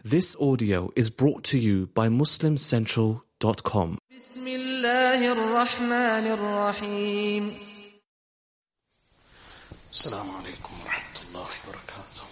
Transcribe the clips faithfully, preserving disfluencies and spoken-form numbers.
This audio is brought to you by muslim central dot com. بسم الله الرحمن الرحيم. السلام عليكم ورحمة الله وبركاته.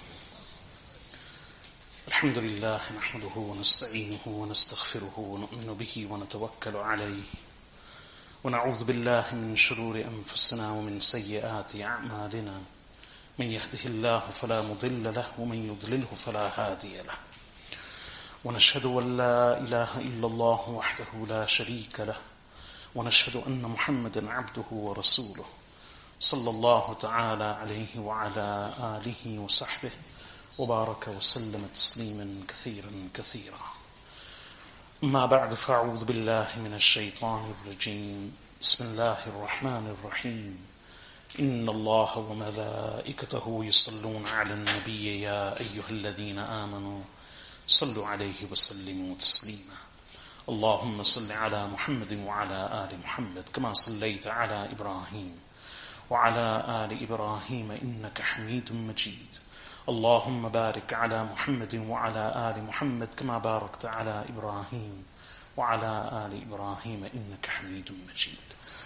الحمد لله نحمده ونستعينه ونستغفره ونؤمن به ونتوكل عليه ونعوذ بالله من شرور أنفسنا ومن سيئات أعمالنا من يهده الله فلا مضل له ومن يضلله فلا هادي له ونشهد أن لا إله إلا الله وحده لا شريك له ونشهد أن محمدا عبده ورسوله صلى الله تعالى عليه وعلى آله وصحبه وبارك وسلم تسليما كثيرا كثيرا. ما بعد فأعوذ بالله من الشيطان الرجيم. بسم الله الرحمن الرحيم. إن الله وملائكته يصلون على النبي يا أيها الذين آمنوا صلوا عليه وسلموا تسليما. اللهم صل على محمد وعلى آل محمد كما صليت على إبراهيم وعلى آل إبراهيم إنك حميد مجيد. اللهم بارك على محمد وعلى آل محمد كما باركت على إبراهيم وعلى آل إبراهيم إنك حميد مجيد.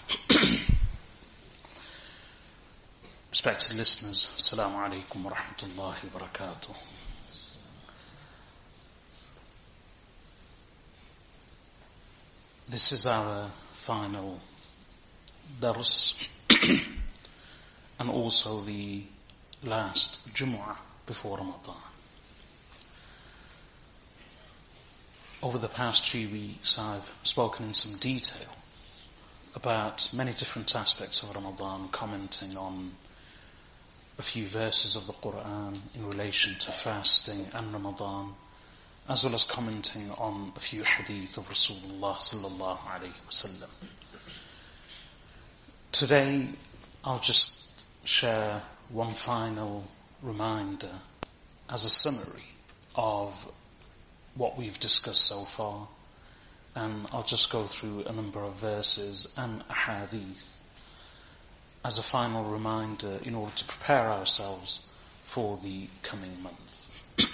Respected listeners, Assalamu alaikum wa rahmatullahi wa barakatuh. This is our final dars and also the last Jumu'ah before Ramadan. Over the past few weeks I've spoken in some detail about many different aspects of Ramadan, commenting on a few verses of the Quran in relation to fasting and Ramadan, as well as commenting on a few hadith of Rasulullah sallallahu alayhi wa sallam. Today I'll just share one final reminder as a summary of what we've discussed so far, and I'll just go through a number of verses and a hadith as a final reminder in order to prepare ourselves for the coming month.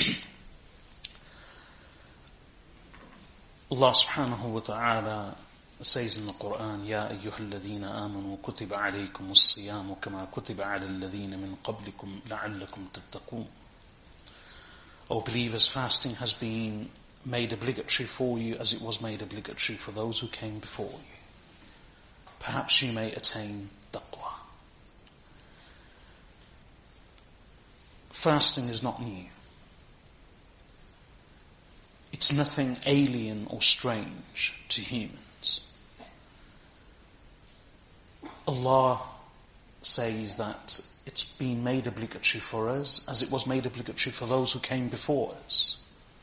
Allah subhanahu wa ta'ala says in the Quran, Ya ayyuha alladhina amanu kutiba alaykum as-siyamu kama kutiba ala alladhina min qablikum la'allakum tattaqun. O believers, fasting has been made obligatory for you as it was made obligatory for those who came before you. Perhaps you may attain taqwa. Fasting is not new. It's nothing alien or strange to humans. Allah says that it's been made obligatory for us as it was made obligatory for those who came before us.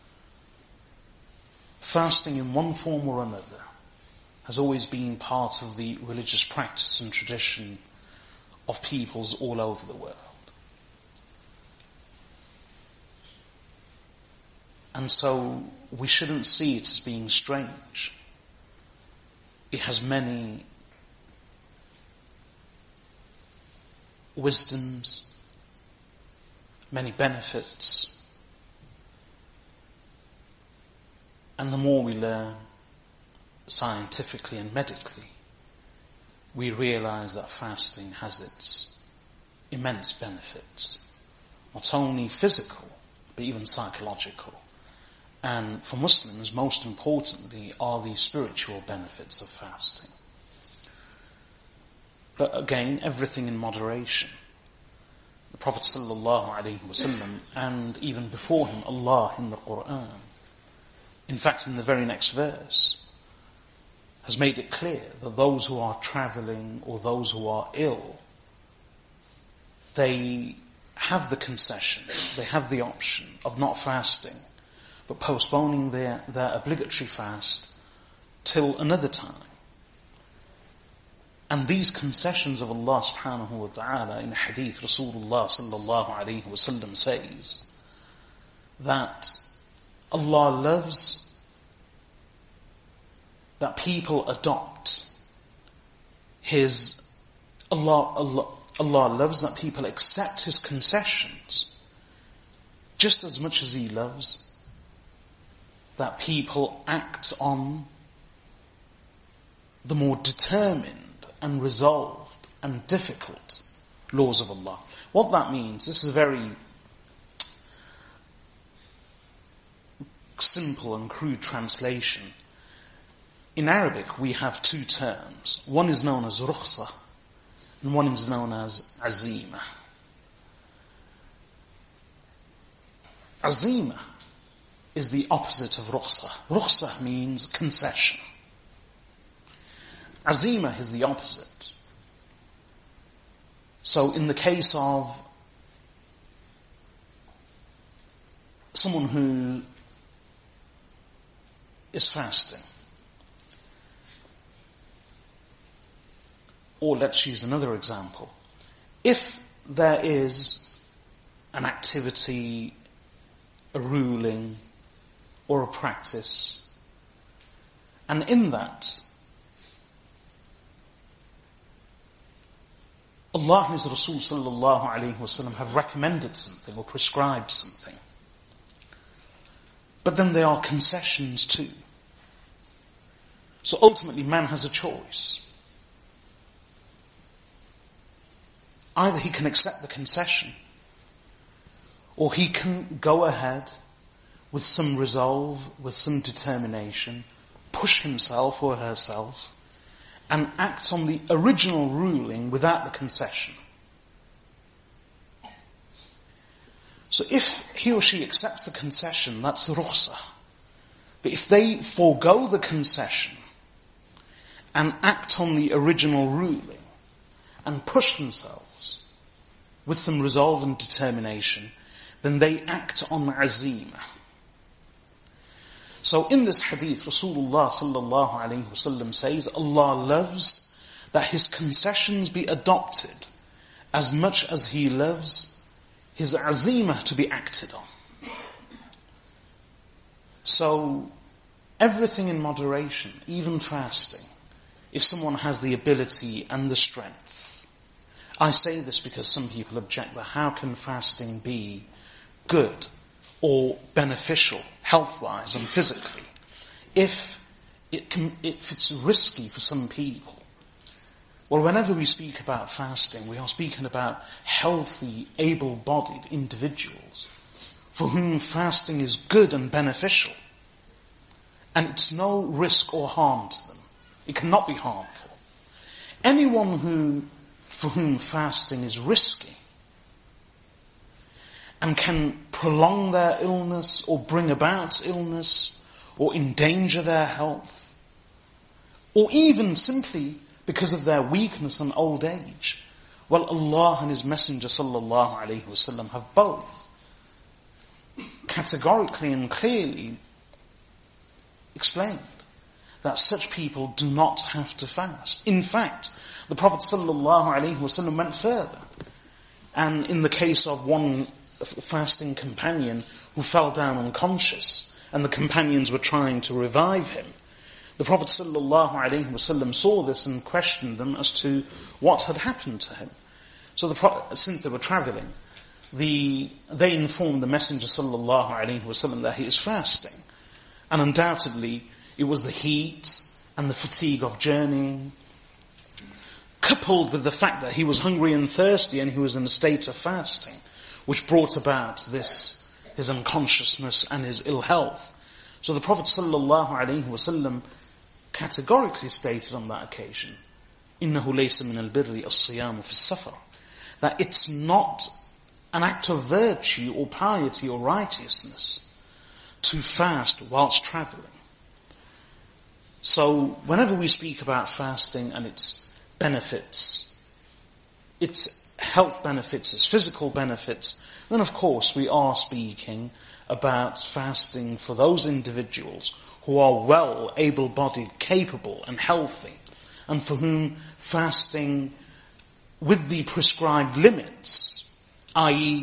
Fasting in one form or another has always been part of the religious practice and tradition of peoples all over the world. And so we shouldn't see it as being strange. It has many wisdoms, many benefits. And the more we learn scientifically and medically, we realize that fasting has its immense benefits, not only physical, but even psychological. And for Muslims, most importantly, are the spiritual benefits of fasting. But again, everything in moderation. The Prophet sallallahu alaihi wasallam, and even before him, Allah in the Quran, in fact in the very next verse, has made it clear that those who are travelling or those who are ill, they have the concession, they have the option of not fasting, but postponing their, their obligatory fast till another time. And these concessions of Allah subhanahu wa ta'ala in hadith, Rasulullah sallallahu alayhi wa sallam says that Allah loves that people adopt His, Allah, Allah, Allah loves that people accept His concessions just as much as He loves that people act on the more determined and resolved and difficult laws of Allah. What that means, this is a very simple and crude translation. In Arabic we have two terms. One is known as rukhsah and one is known as azima. Azima is the opposite of rukhsah. Rukhsah means concession. Azima is the opposite. So in the case of someone who is fasting, or let's use another example. If there is an activity, a ruling, or a practice, and in that Allah and His Rasul sallallahu alayhi wasallam have recommended something or prescribed something, but then there are concessions too. So ultimately man has a choice. Either he can accept the concession, or he can go ahead with some resolve, with some determination, push himself or herself, and act on the original ruling without the concession. So if he or she accepts the concession, that's rukhsah. But if they forego the concession and act on the original ruling and push themselves with some resolve and determination, then they act on azima. So in this hadith, Rasulullah sallallahu alayhi wasallam says, Allah loves that His concessions be adopted as much as He loves His azima to be acted on. So everything in moderation, even fasting, if someone has the ability and the strength. I say this because some people object that how can fasting be good or beneficial health-wise and physically if it can, if it's risky for some people. Well, whenever we speak about fasting, we are speaking about healthy, able-bodied individuals for whom fasting is good and beneficial. And it's no risk or harm to them. It cannot be harmful. Anyone who, for whom fasting is risky and can prolong their illness or bring about illness or endanger their health, or even simply because of their weakness and old age, well, Allah and His Messenger sallallahu alayhi wasallam have both categorically and clearly explained that such people do not have to fast. In fact, the Prophet sallallahu alayhi wasallam went further, and in the case of one fasting companion who fell down unconscious and the companions were trying to revive him, the Prophet sallallahu alaihi wasallam saw this and questioned them as to what had happened to him. So the Prophet, since they were travelling, the, they informed the Messenger sallallahu alaihi wasallam that he is fasting. And undoubtedly it was the heat and the fatigue of journeying, coupled with the fact that he was hungry and thirsty and he was in a state of fasting, which brought about this, his unconsciousness and his ill health. So the Prophet sallallahu alaihi wasallam categorically stated on that occasion, إِنَّهُ لَيْسَ مِنَ الْبِرِّ الصِّيَامُ فِي السَّفَرِ, that it's not an act of virtue or piety or righteousness to fast whilst travelling. So whenever we speak about fasting and its benefits, its health benefits, its physical benefits, then of course we are speaking about fasting for those individuals who are well, able-bodied, capable and healthy, and for whom fasting with the prescribed limits, that is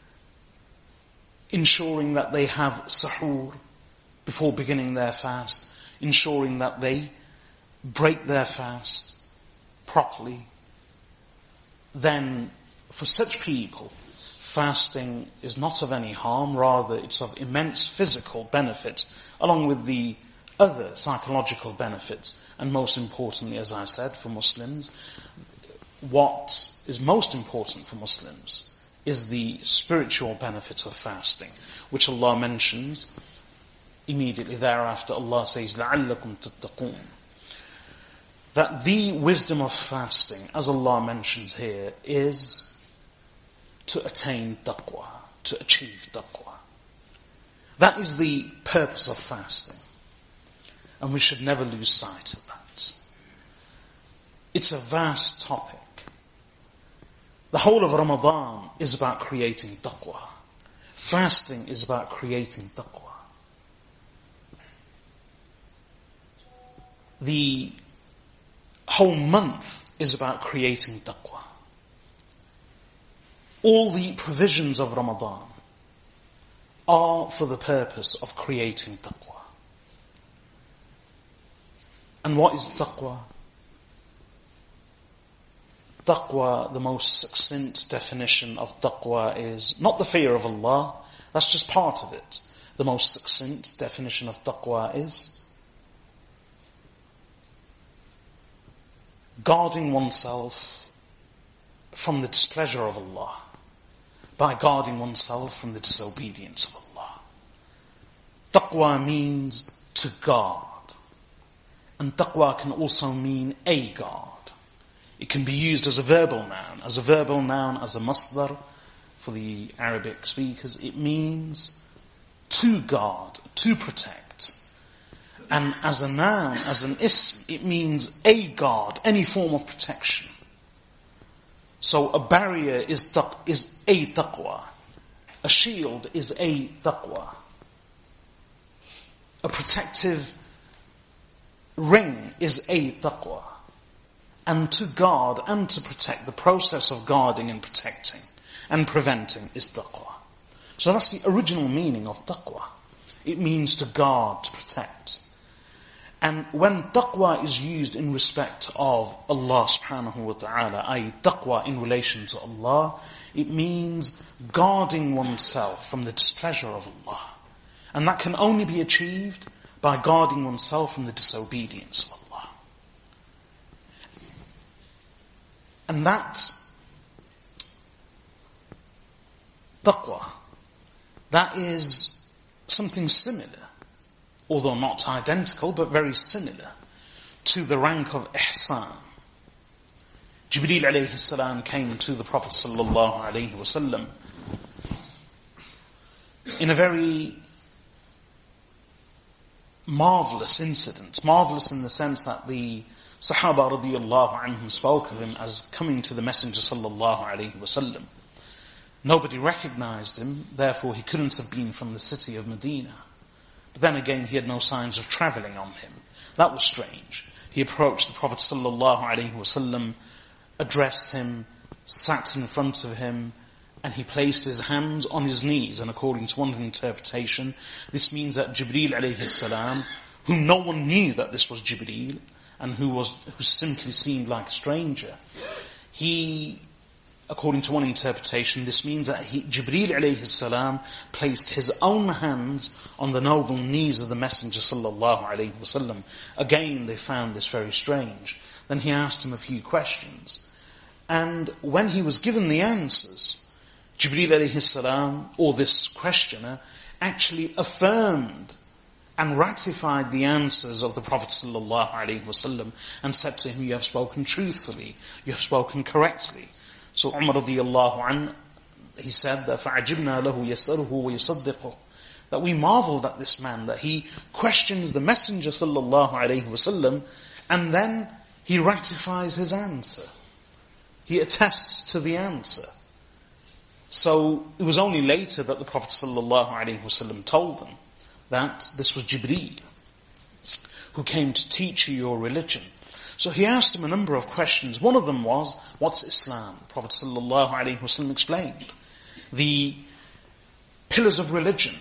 ensuring that they have suhoor before beginning their fast, ensuring that they break their fast properly, then for such people, fasting is not of any harm, rather it's of immense physical benefit, along with the other psychological benefits. And most importantly, as I said, for Muslims, what is most important for Muslims is the spiritual benefit of fasting, which Allah mentions immediately thereafter. Allah says, لَعَلَّكُمْ تَتَّقُونَ. That the wisdom of fasting, as Allah mentions here, is to attain taqwa, to achieve taqwa. That is the purpose of fasting. And we should never lose sight of that. It's a vast topic. The whole of Ramadan is about creating taqwa. Fasting is about creating taqwa. The whole month is about creating taqwa. All the provisions of Ramadan are for the purpose of creating taqwa. And what is taqwa? Taqwa, the most succinct definition of taqwa is not the fear of Allah, that's just part of it. The most succinct definition of taqwa is guarding oneself from the displeasure of Allah by guarding oneself from the disobedience of Allah. Taqwa means to guard. And taqwa can also mean a guard. It can be used as a verbal noun. As a verbal noun, as a masdar, for the Arabic speakers, it means to guard, to protect. And as a noun, as an ism, it means a guard, any form of protection. So a barrier is, taq- is a taqwa. A shield is a taqwa. A protective ring is a taqwa. And to guard and to protect, the process of guarding and protecting and preventing is taqwa. So that's the original meaning of taqwa. It means to guard, to protect. And when taqwa is used in respect of Allah subhanahu wa ta'ala, that is taqwa in relation to Allah, it means guarding oneself from the displeasure of Allah. And that can only be achieved by guarding oneself from the disobedience of Allah. And that taqwa, that is something similar, although not identical, but very similar to the rank of ihsan. Jibreel alayhi salam came to the Prophet sallallahu alayhi wasallam in a very marvelous incident. Marvelous in the sense that the Sahaba radiyallahu anhum spoke of him as coming to the Messenger sallallahu alayhi wasallam. Nobody recognized him, therefore he couldn't have been from the city of Medina. But then again, he had no signs of travelling on him. That was strange. He approached the Prophet sallallahu alayhi wasallam, addressed him, sat in front of him, and he placed his hands on his knees. And according to one interpretation, this means that Jibreel alayhi salam, whom no one knew that this was Jibreel, and who was who simply seemed like a stranger, he, according to one interpretation, this means that he, Jibreel alayhi salam placed his own hands on the noble knees of the Messenger sallallahu alayhi wasallam. Again, they found this very strange. Then he asked him a few questions. And when he was given the answers, Jibreel alayhi salam, or this questioner, actually affirmed and ratified the answers of the Prophet sallallahu alaihi wasallam and said to him, you have spoken truthfully, you have spoken correctly. So Umar radiyallahu anhu, he said that فَعَجِبْنَا لَهُ يَسْأَلُهُ وَيُصَدِّقُهُ, that we marveled at this man, that he questions the Messenger sallallahu alaihi wasallam and then he ratifies his answer. He attests to the answer. So it was only later that the Prophet sallallahu alaihi wasallam told them that this was Jibreel, who came to teach you your religion. So he asked him a number of questions. One of them was, what's Islam? The Prophet sallallahu alaihi wasallam explained the pillars of religion.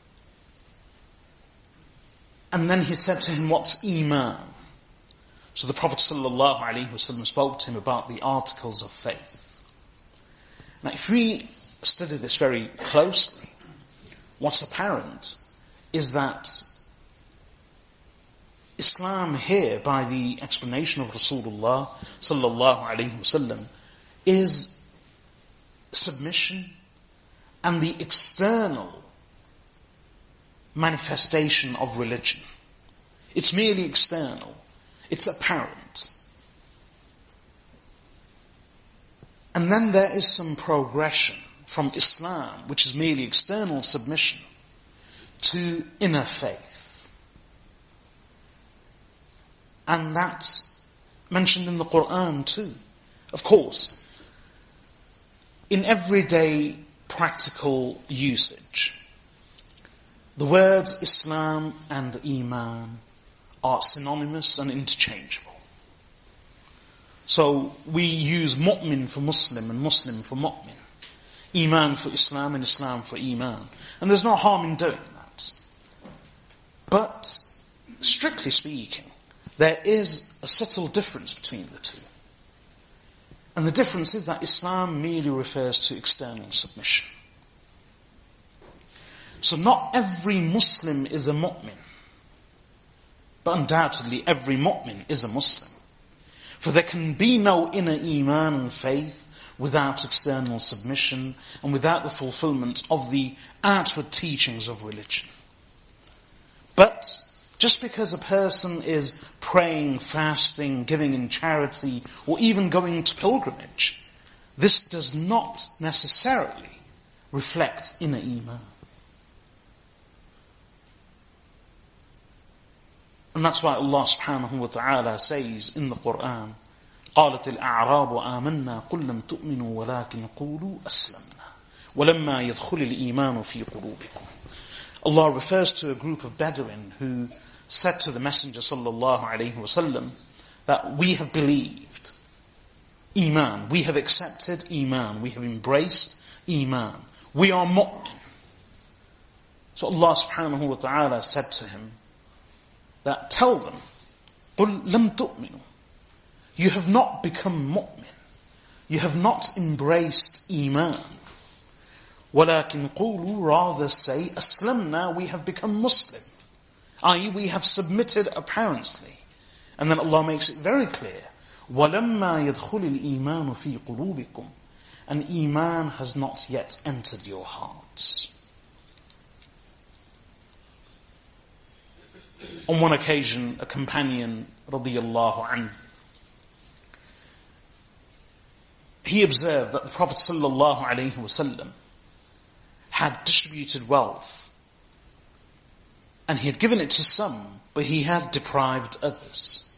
And then he said to him, what's Iman? So the Prophet sallallahu alaihi wasallam spoke to him about the articles of faith. Now if we study this very closely, what's apparent is that Islam here, by the explanation of Rasulullah sallallahu alaihi wasallam, is submission and the external manifestation of religion. It's merely external. It's apparent. And then there is some progression from Islam, which is merely external submission, to inner faith. And that's mentioned in the Quran too. Of course, in everyday practical usage, the words Islam and Iman are synonymous and interchangeable. So we use mu'min for Muslim and Muslim for mu'min. Iman for Islam and Islam for Iman. And there's no harm in doing that. But, strictly speaking, there is a subtle difference between the two. And the difference is that Islam merely refers to external submission. So not every Muslim is a mu'min. But undoubtedly every mu'min is a Muslim. For there can be no inner Iman and faith without external submission and without the fulfillment of the outward teachings of religion. But just because a person is praying, fasting, giving in charity, or even going to pilgrimage, this does not necessarily reflect inner Iman. And that's why Allah subhanahu wa ta'ala says in the Quran, قالت الأعراب آمنا قل لم تؤمنوا ولكن قولوا أسلمنا ولما يدخل الإيمان في قلوبكم. Allah refers to a group of Bedouin who said to the Messenger sallallahu alayhi wasallam that we have believed Iman, we have accepted Iman, we have embraced Iman, we are mu'min. So Allah subhanahu wa ta'ala said to him that tell them, قُلْ لَمْ تُؤْمِنُوا, you have not become mu'min, you have not embraced Iman. وَلَكِنْ قُولُوا, rather say, أَسْلَمْنَا, we have become Muslim. that is, we have submitted apparently. And then Allah makes it very clear, وَلَمَّا يَدْخُلِ الْإِيمَانُ فِي قُلُوبِكُمْ, and Iman has not yet entered your hearts. On one occasion, a companion, radiyallahu anhu, he observed that the Prophet sallallahu alaihi wasallam had distributed wealth, and he had given it to some, but he had deprived others.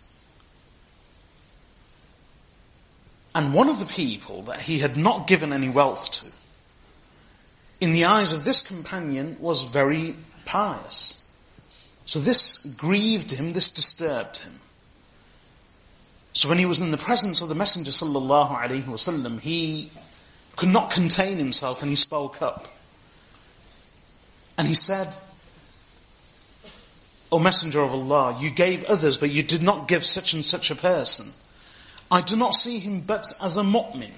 And one of the people that he had not given any wealth to, in the eyes of this companion, was very pious. So this grieved him, this disturbed him. So when he was in the presence of the Messenger sallallahu alaihi wasallam, he could not contain himself and he spoke up. And he said, O Messenger of Allah, you gave others but you did not give such and such a person. I do not see him but as a mu'min.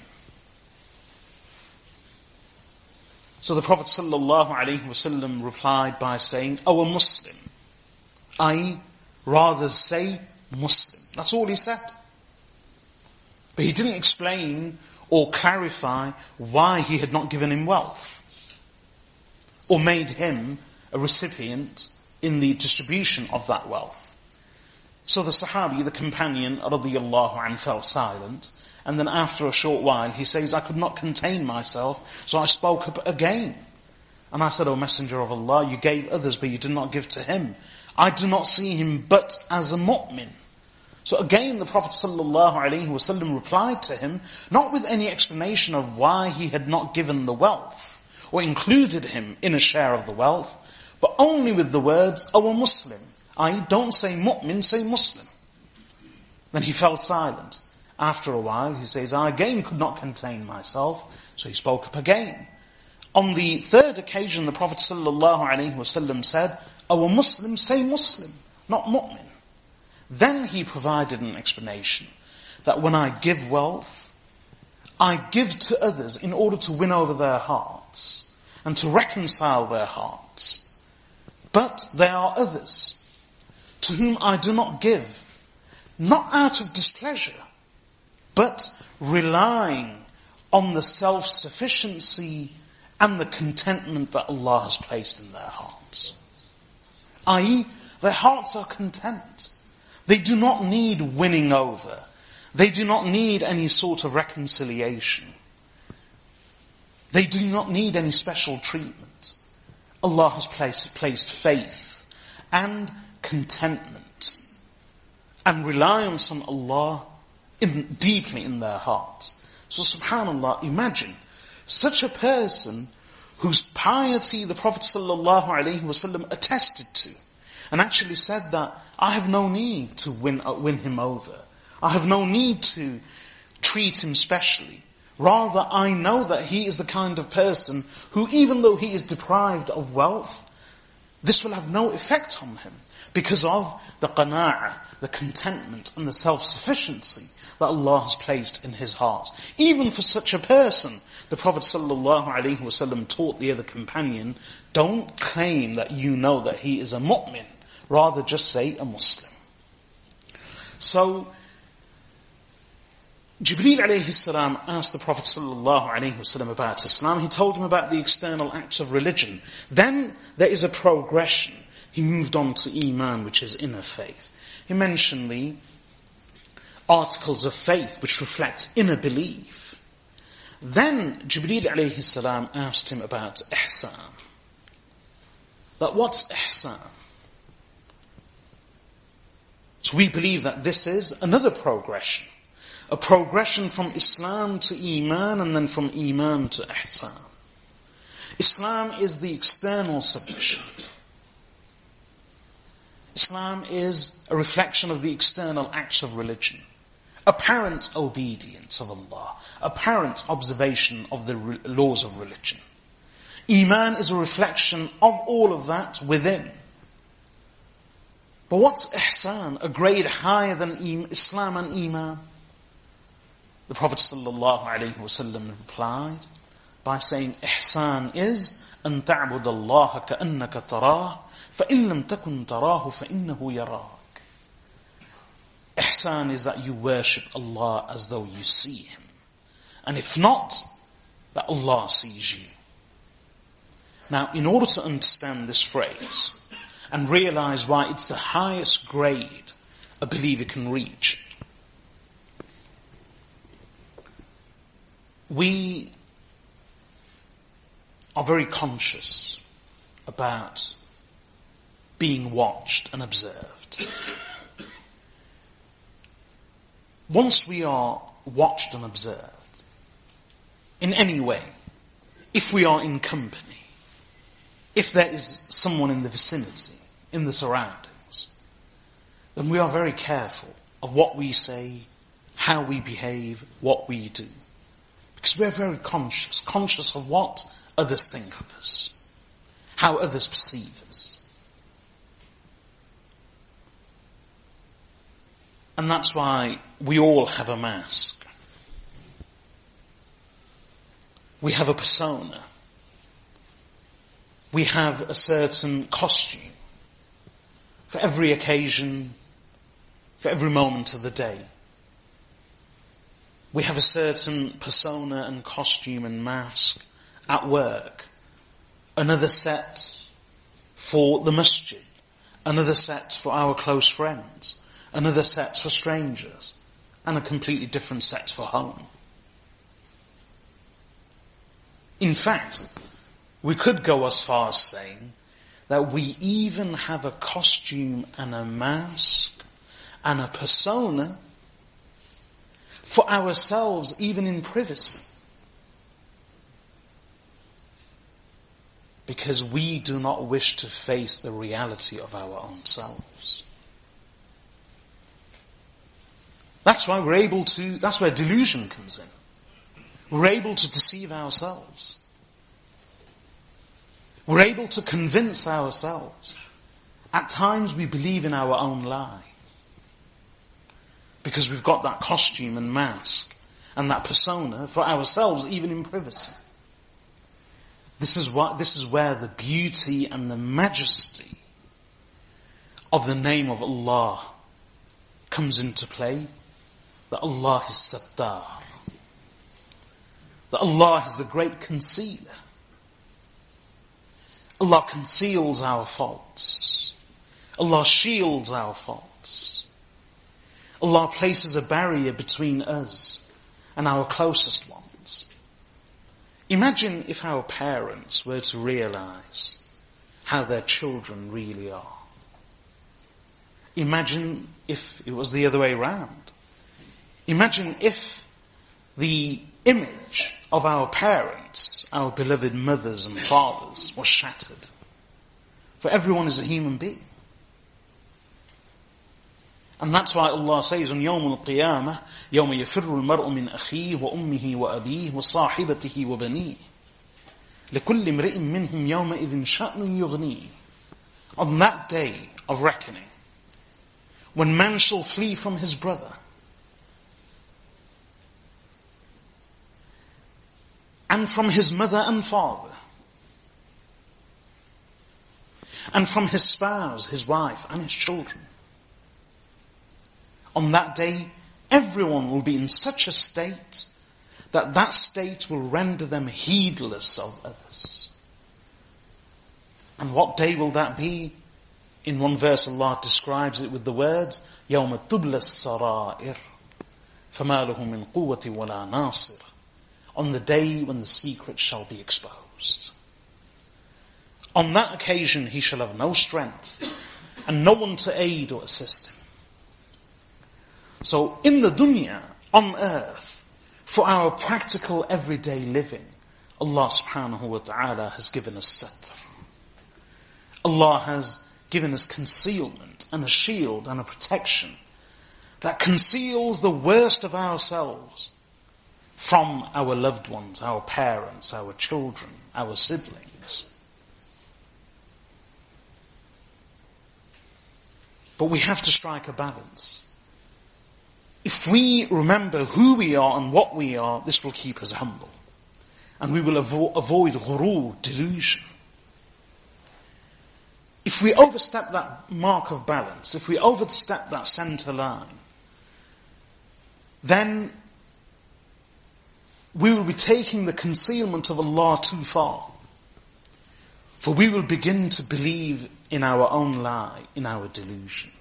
So the Prophet sallallahu alaihi wasallam replied by saying, O a Muslim, I rather say Muslim. That's all he said. But he didn't explain or clarify why he had not given him wealth, or made him a recipient in the distribution of that wealth. So the Sahabi, the companion, radiyallahu anhu, fell silent, and then after a short while he says, I could not contain myself, so I spoke up again. And I said, O Messenger of Allah, you gave others but you did not give to him. I do not see him but as a mu'min. So again the Prophet sallallahu alaihi wasallam replied to him, not with any explanation of why he had not given the wealth, or included him in a share of the wealth, but only with the words, O a Muslim. I don't say mu'min, say Muslim. Then he fell silent. After a while he says, I again could not contain myself, so he spoke up again. On the third occasion the Prophet sallallahu alaihi wasallam said, O a Muslim, say Muslim, not mu'min. Then he provided an explanation that when I give wealth, I give to others in order to win over their heart. hearts and to reconcile their hearts. But there are others to whom I do not give, not out of displeasure, but relying on the self-sufficiency and the contentment that Allah has placed in their hearts. that is, their hearts are content. They do not need winning over. They do not need any sort of reconciliation. They do not need any special treatment. Allah has placed, placed faith and contentment and reliance on Allah in, deeply in their hearts. So subhanallah, imagine such a person whose piety the Prophet sallallahu alaihi wasallam attested to, and actually said that I have no need to win uh, win him over. I have no need to treat him specially. Rather, I know that he is the kind of person who, even though he is deprived of wealth, this will have no effect on him because of the qana'ah, the contentment and the self-sufficiency that Allah has placed in his heart. Even for such a person, the Prophet sallallahu alaihi wasallam taught the other companion, don't claim that you know that he is a mu'min. Rather just say a Muslim. So, Jibreel alayhi salam asked the Prophet sallallahu alaihi wasallam about Islam. He told him about the external acts of religion. Then there is a progression. He moved on to Iman, which is inner faith. He mentioned the articles of faith, which reflect inner belief. Then Jibreel alayhi salam asked him about ihsan. That what's ihsan? So we believe that this is another progression. A progression from Islam to Iman and then from Iman to Ihsan. Islam is the external submission. Islam is a reflection of the external acts of religion. Apparent obedience of Allah. Apparent observation of the re- laws of religion. Iman is a reflection of all of that within. But what's Ihsan? A grade higher than Islam and Iman? The Prophet sallallahu alaihi wasallam replied by saying, Ihsan is أن تعبد الله كأنك تراه فإن لم تكن تراه فإنه يراك. Ihsan is that you worship Allah as though you see Him. And if not, that Allah sees you. Now, in order to understand this phrase and realize why it's the highest grade a believer can reach, we are very conscious about being watched and observed. Once we are watched and observed, in any way, if we are in company, if there is someone in the vicinity, in the surroundings, then we are very careful of what we say, how we behave, what we do. Because we're very conscious, conscious of what others think of us, how others perceive us. And that's why we all have a mask. We have a persona. We have a certain costume for every occasion, for every moment of the day. We have a certain persona and costume and mask at work. Another set for the masjid. Another set for our close friends. Another set for strangers. And a completely different set for home. In fact, we could go as far as saying that we even have a costume and a mask and a persona for ourselves, even in privacy. Because we do not wish to face the reality of our own selves. That's why we're able to, that's where delusion comes in. We're able to deceive ourselves. We're able to convince ourselves. At times we believe in our own lie. Because we've got that costume and mask and that persona for ourselves, even in privacy. This is what, this is where the beauty and the majesty of the name of Allah comes into play. That Allah is Sattar. That Allah is the great concealer. Allah conceals our faults. Allah shields our faults. Allah places a barrier between us and our closest ones. Imagine if our parents were to realize how their children really are. Imagine if it was the other way around. Imagine if the image of our parents, our beloved mothers and fathers, was shattered. For everyone is a human being. And that's why Allah says on Yawm al-Qiyamah, يَوْمَ يَفِرُّ الْمَرْءُ مِنْ أَخِيهِ وَأُمِّهِ وَأَبِيهِ وَصَاحِبَتِهِ وَبَنِيهِ لِكُلِّ امْرِئٍ مِّنْهُمْ يَوْمَئِذٍ شَأْنٌ يُغْنِيهِ. On that day of reckoning, when man shall flee from his brother, and from his mother and father, and from his spouse, his wife, and his children. On that day, everyone will be in such a state that that state will render them heedless of others. And what day will that be? In one verse Allah describes it with the words, يَوْمَ تُبْلَ السَّرَائِرُ فَمَا لَهُ مِنْ قُوَّةٍ وَلَا نَاصِرٍ. On the day when the secret shall be exposed. On that occasion he shall have no strength and no one to aid or assist him. So in the dunya, on earth, for our practical everyday living, Allah subhanahu wa ta'ala has given us satr. Allah has given us concealment and a shield and a protection that conceals the worst of ourselves from our loved ones, our parents, our children, our siblings. But we have to strike a balance. If we remember who we are and what we are, this will keep us humble. And we will avo- avoid ghurur, delusion. If we overstep that mark of balance, if we overstep that center line, then we will be taking the concealment of Allah too far. For we will begin to believe in our own lie, in our delusion.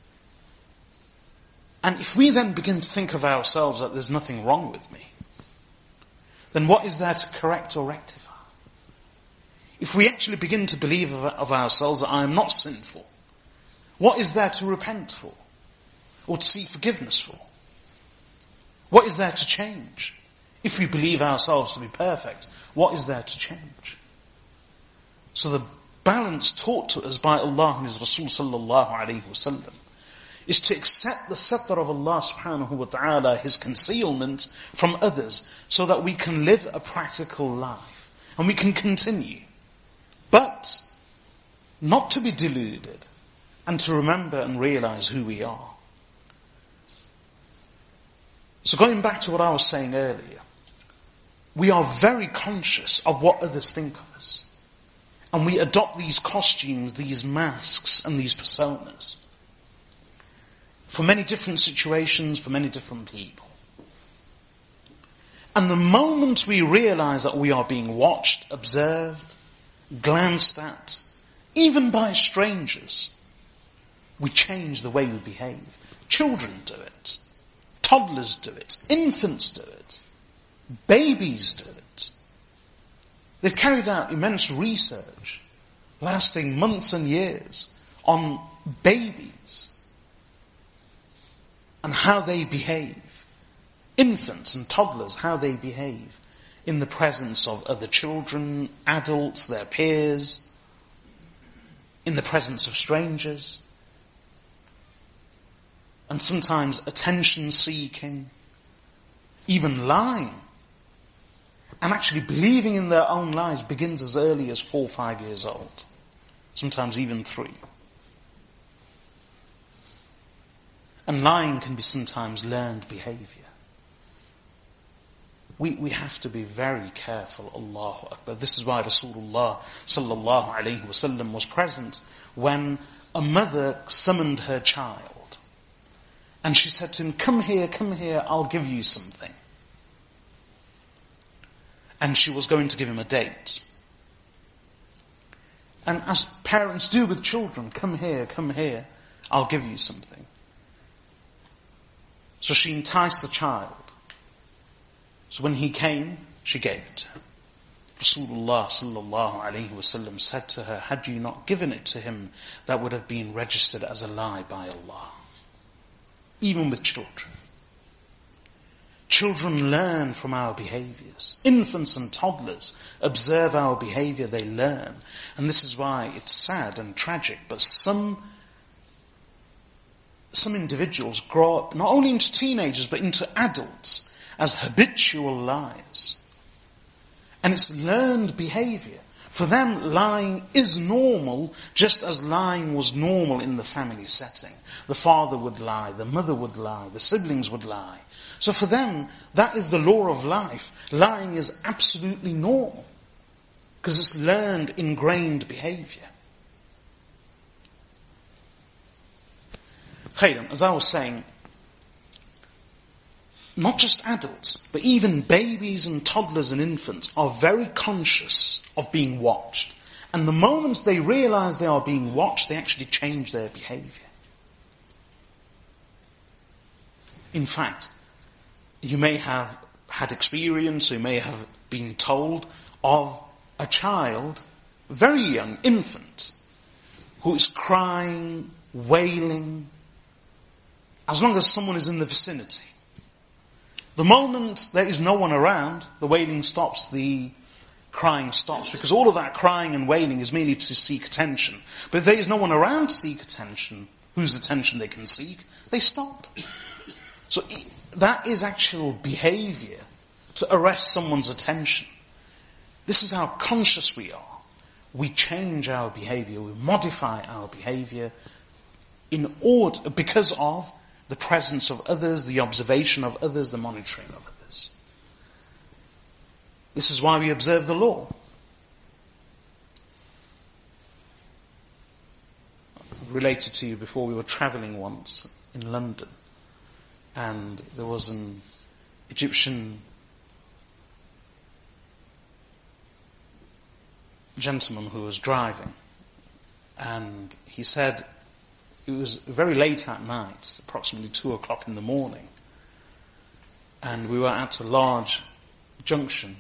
And if we then begin to think of ourselves that there's nothing wrong with me, then what is there to correct or rectify? If we actually begin to believe of, of ourselves that I am not sinful, what is there to repent for? Or to seek forgiveness for? What is there to change? If we believe ourselves to be perfect, what is there to change? So the balance taught to us by Allah and His Rasul sallallahu alayhi wasallam is to accept the satr of Allah subhanahu wa ta'ala, His concealment from others, so that we can live a practical life and we can continue. But not to be deluded and to remember and realize who we are. So going back to what I was saying earlier, we are very conscious of what others think of us. And we adopt these costumes, these masks and these personas for many different situations, for many different people. And the moment we realize that we are being watched, observed, glanced at, even by strangers, we change the way we behave. Children do it. Toddlers do it. Infants do it. Babies do it. They've carried out immense research, lasting months and years, on babies and how they behave. Infants and toddlers, how they behave in the presence of other children, adults, their peers, in the presence of strangers, and sometimes attention seeking, even lying. And actually believing in their own lies begins as early as four or five years old. Sometimes even three. And lying can be sometimes learned behavior. we, we have to be very careful. Allahu Akbar. This is why Rasulullah sallallahu alayhi wasallam was present when a mother summoned her child. And she said to him, come here, come here, I'll give you something. And she was going to give him a date. And as parents do with children, come here, come here, I'll give you something. So she enticed the child. So when he came, she gave it to him. Rasulullah sallallahu alayhi wasallam said to her, had you not given it to him, that would have been registered as a lie by Allah. Even with children. Children learn from our behaviors. Infants and toddlers observe our behavior, they learn. And this is why it's sad and tragic, but some some individuals grow up not only into teenagers but into adults as habitual liars. And it's learned behavior. For them, lying is normal, just as lying was normal in the family setting. The father would lie, the mother would lie, the siblings would lie. So for them, that is the law of life. Lying is absolutely normal. Because it's learned, ingrained behavior. Khayran, as I was saying, not just adults, but even babies and toddlers and infants are very conscious of being watched. And the moment they realize they are being watched, they actually change their behavior. In fact, you may have had experience, you may have been told of a child, very young, infant, who is crying, wailing, as long as someone is in the vicinity. The moment there is no one around, the wailing stops, the crying stops, because all of that crying and wailing is merely to seek attention. But if there is no one around to seek attention, whose attention they can seek, they stop. So that is actual behavior to arrest someone's attention. This is how conscious we are. We change our behavior, we modify our behavior in order, because of the presence of others, the observation of others, the monitoring of others. This is why we observe the law. I related to you before, we were travelling once in London, and there was an Egyptian gentleman who was driving, and he said it was very late at night, approximately two o'clock in the morning, and we were at a large junction.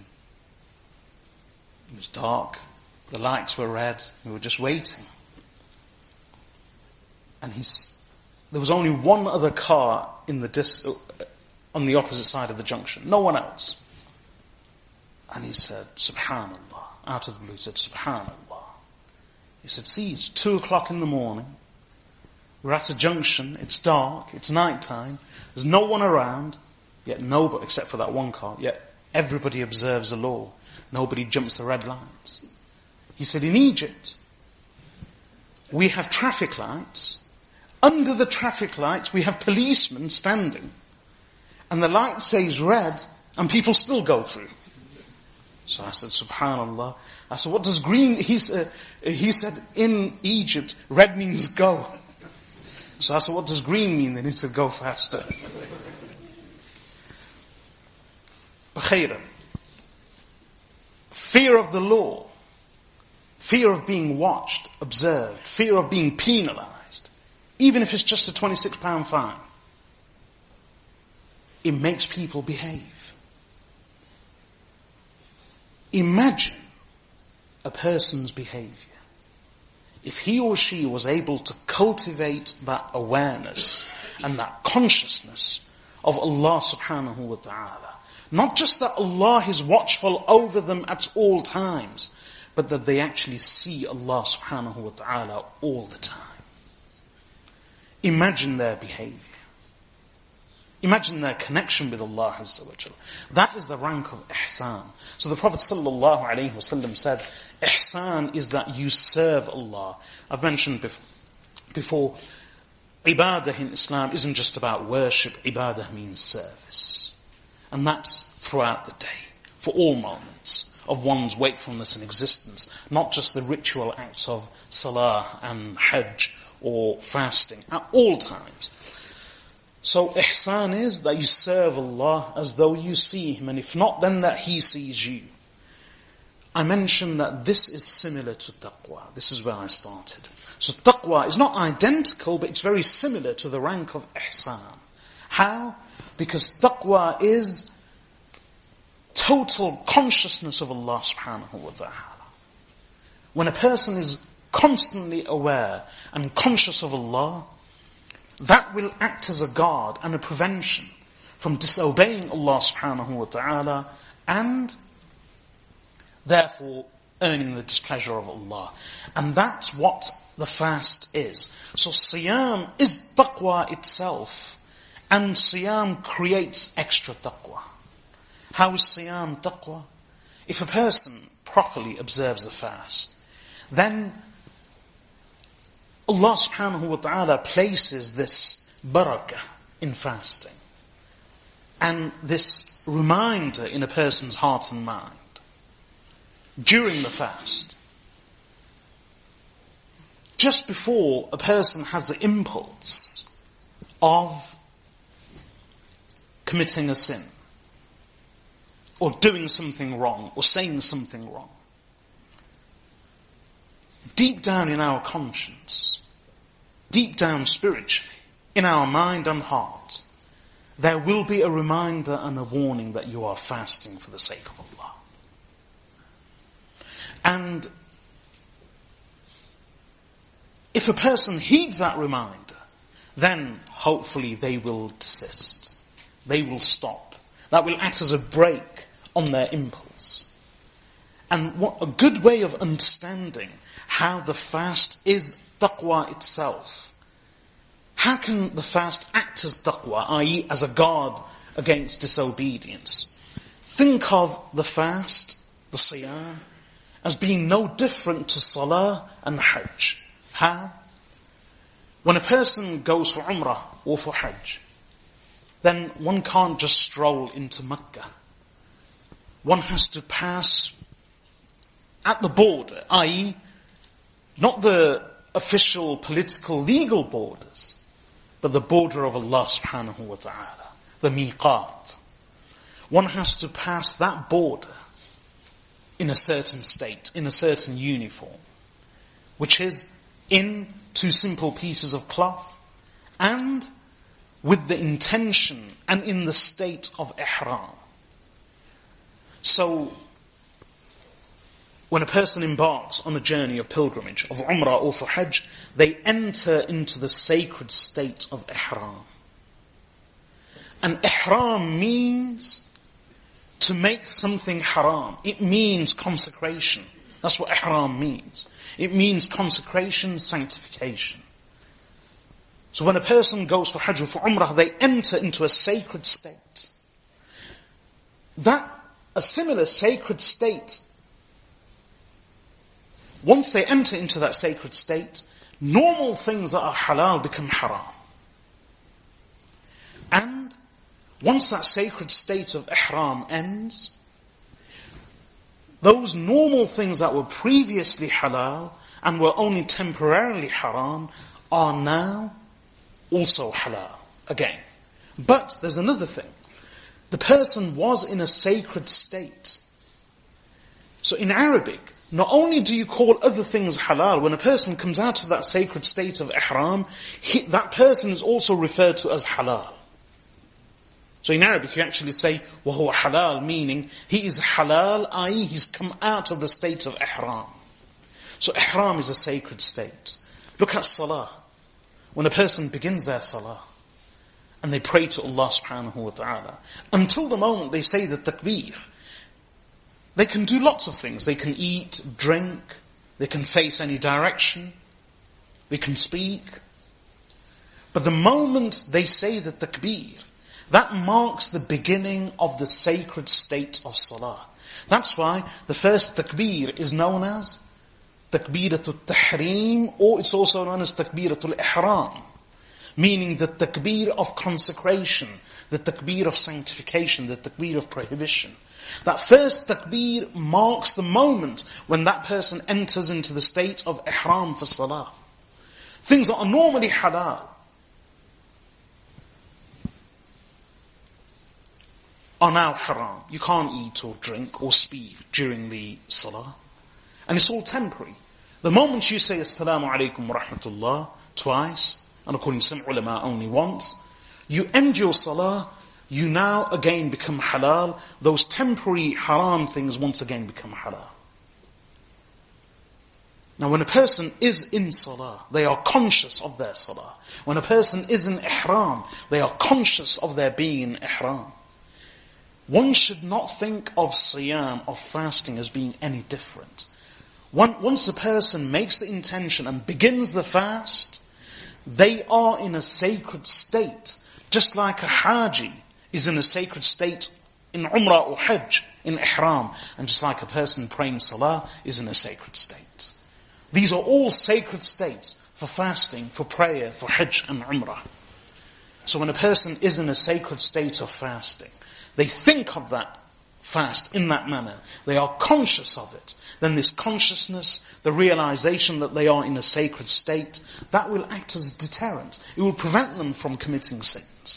It was dark, the lights were red, we were just waiting. And he's, there was only one other car in the dis, on the opposite side of the junction, no one else. And he said, Subhanallah, out of the blue, he said, Subhanallah. He said, see, it's two o'clock in the morning, we're at a junction, it's dark, it's night time, there's no one around, yet nobody, except for that one car, yet everybody observes the law. Nobody jumps the red lights. He said, in Egypt, we have traffic lights. Under the traffic lights, we have policemen standing. And the light says red, and people still go through. So I said, Subhanallah. I said, what does green, he said, he said, in Egypt, red means go. So I said, what does green mean? Then he said, go faster. Khayran. Fear of the law, fear of being watched, observed, fear of being penalized, even if it's just a twenty-six pound fine, it makes people behave. Imagine a person's behavior. If he or she was able to cultivate that awareness and that consciousness of Allah subhanahu wa ta'ala, not just that Allah is watchful over them at all times, but that they actually see Allah subhanahu wa ta'ala all the time. Imagine their behavior. Imagine their connection with Allah Azza wa Jalla. That is the rank of ihsan. So the Prophet sallallahu alaihi wasallam said, ihsan is that you serve Allah. I've mentioned before, ibadah in Islam isn't just about worship. Ibadah means service. And that's throughout the day, for all moments of one's wakefulness and existence, not just the ritual acts of salah and hajj or fasting, at all times. So ihsan is that you serve Allah as though you see Him, and if not, then that He sees you. I mentioned that this is similar to taqwa. This is where I started. So taqwa is not identical, but it's very similar to the rank of ihsan. How? Because taqwa is total consciousness of Allah subhanahu wa ta'ala. When a person is constantly aware and conscious of Allah, that will act as a guard and a prevention from disobeying Allah subhanahu wa ta'ala and therefore earning the displeasure of Allah. And that's what the fast is. So siyam is taqwa itself, and siyam creates extra taqwa. How is siyam taqwa? If a person properly observes the fast, then Allah subhanahu wa ta'ala places this barakah in fasting, and this reminder in a person's heart and mind during the fast. Just before a person has the impulse of committing a sin, or doing something wrong, or saying something wrong, deep down in our conscience, deep down spiritually, in our mind and heart, there will be a reminder and a warning that you are fasting for the sake of Allah. And if a person heeds that reminder, then hopefully they will desist. They will stop. That will act as a brake on their impulse. And what a good way of understanding how the fast is taqwa itself. How can the fast act as taqwa, that is as a guard against disobedience? Think of the fast, the siyam, as being no different to salah and hajj. How? When a person goes for umrah or for hajj, then one can't just stroll into Mecca. One has to pass at the border, that is, not the official, political, legal borders, but the border of Allah subhanahu wa ta'ala, the miqat. One has to pass that border in a certain state, in a certain uniform, which is in two simple pieces of cloth, and with the intention and in the state of ihram. So, when a person embarks on a journey of pilgrimage, of umrah or for hajj, they enter into the sacred state of ihram. And ihram means to make something haram. It means consecration. That's what ihram means. It means consecration, sanctification. So when a person goes for hajj or for umrah, they enter into a sacred state. That, a similar sacred state, once they enter into that sacred state, normal things that are halal become haram. And once that sacred state of ihram ends, those normal things that were previously halal and were only temporarily haram are now also halal again. But there's another thing. The person was in a sacred state. So in Arabic, not only do you call other things halal, when a person comes out of that sacred state of ihram, he, that person is also referred to as halal. So in Arabic you actually say, وَهُوَ halal, meaning he is halal, that is he's come out of the state of ihram. So ihram is a sacred state. Look at salah. When a person begins their salah, and they pray to Allah subhanahu wa ta'ala, until the moment they say the takbir, they can do lots of things. They can eat, drink, they can face any direction, they can speak. But the moment they say the takbir, that marks the beginning of the sacred state of salah. That's why the first takbir is known as takbiratul tahrim, or it's also known as takbiratul ihram. meaning the takbir of consecration, the takbir of sanctification, the takbir of prohibition. That first takbir marks the moment when that person enters into the state of ihram for salah. Things that are normally halal are now haram. You can't eat or drink or speak during the salah. And it's all temporary. The moment you say Assalamu alaikum wa rahmatullah twice, and according to some ulama only once, you end your salah, you now again become halal. Those temporary haram things once again become halal. Now when a person is in salah, they are conscious of their salah. When a person is in ihram, they are conscious of their being in ihram. One should not think of siyam, of fasting, as being any different. Once a person makes the intention and begins the fast, they are in a sacred state, just like a haji is in a sacred state in umrah or hajj, in ihram, and just like a person praying salah is in a sacred state. These are all sacred states for fasting, for prayer, for hajj and umrah. So when a person is in a sacred state of fasting, they think of that fast in that manner, they are conscious of it, then this consciousness, the realization that they are in a sacred state, that will act as a deterrent. It will prevent them from committing sins.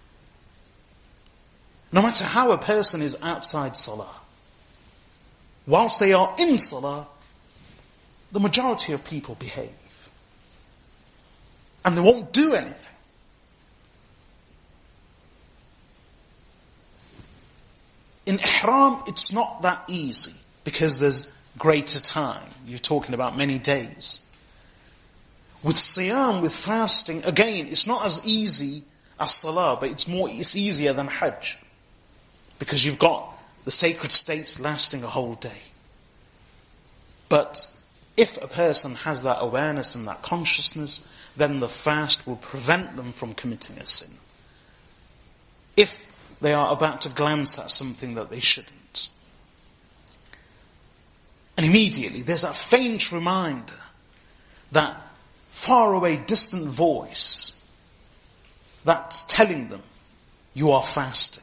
No matter how a person is outside salah, whilst they are in salah, the majority of people behave. And they won't do anything. In ihram, it's not that easy, because there's greater time. You're talking about many days. With siyam, with fasting, again, it's not as easy as salah, but it's more, it's easier than hajj. Because you've got the sacred state lasting a whole day. But if a person has that awareness and that consciousness, then the fast will prevent them from committing a sin. If they are about to glance at something that they shouldn't. And immediately there's that faint reminder, that far away distant voice that's telling them, you are fasting.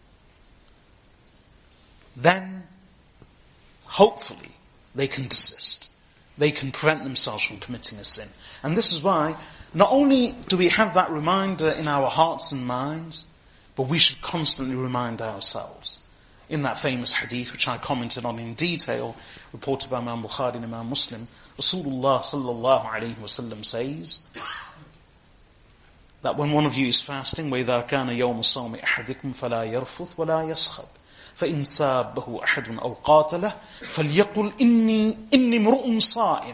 Then, hopefully, they can desist. They can prevent themselves from committing a sin. And this is why, not only do we have that reminder in our hearts and minds, but we should constantly remind ourselves. In that famous hadith, which I commented on in detail, reported by Imam Bukhari and Imam Muslim, Rasulullah sallallahu alayhi wa sallam says that when one of you is fasting, وَإِذَا كَانَ يَوْمُ الصَّوْمِ أَحَدِكُمْ فَلَا يَرْفُثْ وَلَا يَسْخَبْ فَإِنْ سَابَهُ أَحَدٌ أَوْ قَاتَلَهُ فَلْيَقُلْ إِنِّي إِنِّي امْرُؤٌ صَائِمٌ.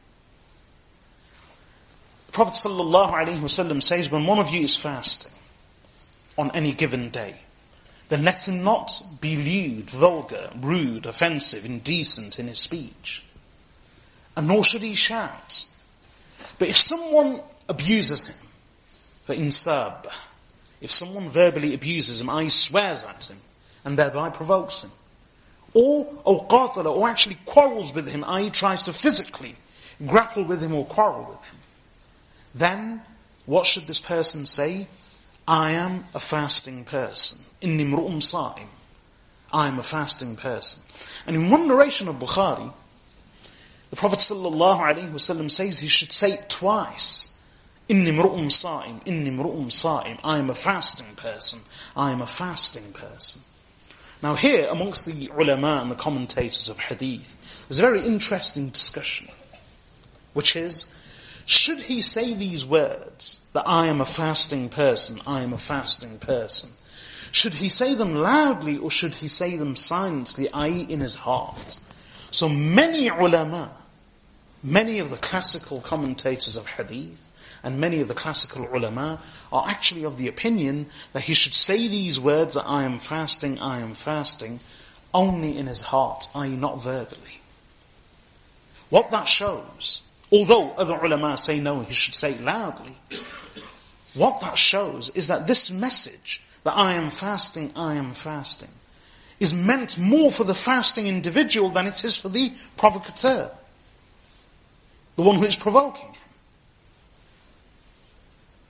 The Prophet sallallahu alayhi wa sallam says, when one of you is fasting on any given day, then let him not be lewd, vulgar, rude, offensive, indecent in his speech. And nor should he shout. But if someone abuses him, فَإِنْ سَابَهُ, if someone verbally abuses him, that is swears at him, and thereby provokes him, or أَوْ قَاتَلَ, or actually quarrels with him, that is tries to physically grapple with him or quarrel with him, then what should this person say? I am a fasting person. Inni mru'um sa'im. I am a fasting person. And in one narration of Bukhari, the Prophet sallallahu alaihi wasallam says he should say it twice. Inni mru'um sa'im. Inni mru'um sa'im. I am a fasting person. I am a fasting person. Now here, amongst the ulama and the commentators of hadith, there's a very interesting discussion, which is, should he say these words, that I am a fasting person, I am a fasting person, should he say them loudly or should he say them silently, that is in his heart? So many ulama, many of the classical commentators of hadith, and many of the classical ulama are actually of the opinion that he should say these words, that I am fasting, I am fasting, only in his heart, that is not verbally. What that shows, although other ulama say no, he should say it loudly, what that shows is that this message, that I am fasting, I am fasting, is meant more for the fasting individual than it is for the provocateur, the one who is provoking him.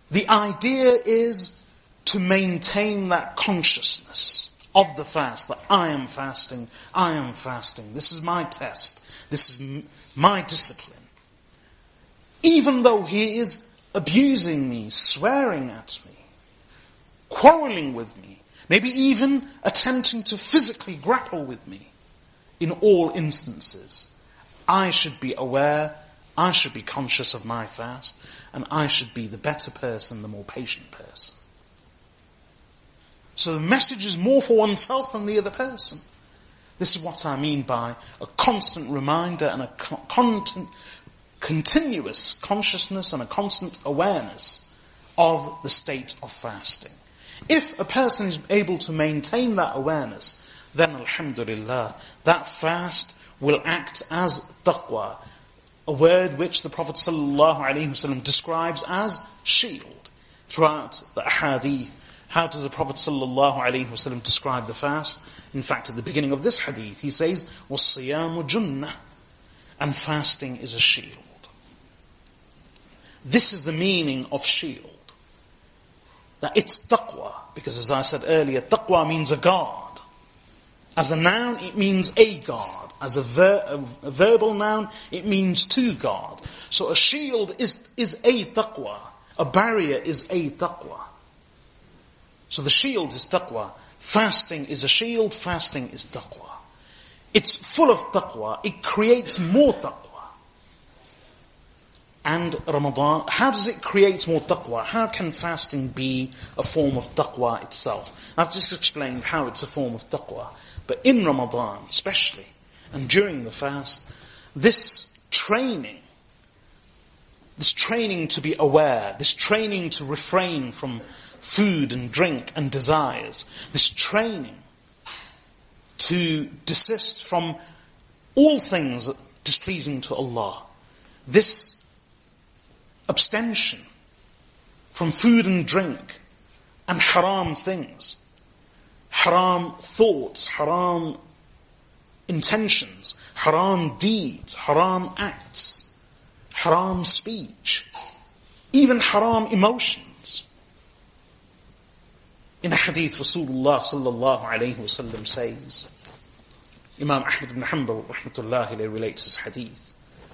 The idea is to maintain that consciousness of the fast, that I am fasting, I am fasting. This is my test. This is m- my discipline. Even though he is abusing me, swearing at me, quarreling with me, maybe even attempting to physically grapple with me, in all instances, I should be aware, I should be conscious of my fast, and I should be the better person, the more patient person. So the message is more for oneself than the other person. This is what I mean by a constant reminder and a con- continuous consciousness and a constant awareness of the state of fasting. If a person is able to maintain that awareness, then alhamdulillah, that fast will act as taqwa, a word which the Prophet ﷺ describes as shield. Throughout the hadith, how does the Prophet ﷺ describe the fast? In fact, at the beginning of this hadith, he says, وَالصِّيَامُ جُنَّةٌ, and fasting is a shield. This is the meaning of shield. That it's taqwa, because as I said earlier, taqwa means a guard. As a noun, it means a guard. As a, ver- a verbal noun, it means to guard. So a shield is, is a taqwa. A barrier is a taqwa. So the shield is taqwa. Fasting is a shield, fasting is taqwa. It's full of taqwa. It creates more taqwa. And Ramadan, how does it create more taqwa? How can fasting be a form of taqwa itself? I've just explained how it's a form of taqwa. But in Ramadan especially, and during the fast, this training, this training to be aware, this training to refrain from food and drink and desires, this training to desist from all things displeasing to Allah, this abstention from food and drink and haram things, haram thoughts, haram intentions, haram deeds, haram acts, haram speech, even haram emotions. In a hadith, Rasulullah sallallahu alayhi wasallam says, Imam Ahmad ibn Hanbal rahmatullahi alayhi relates this hadith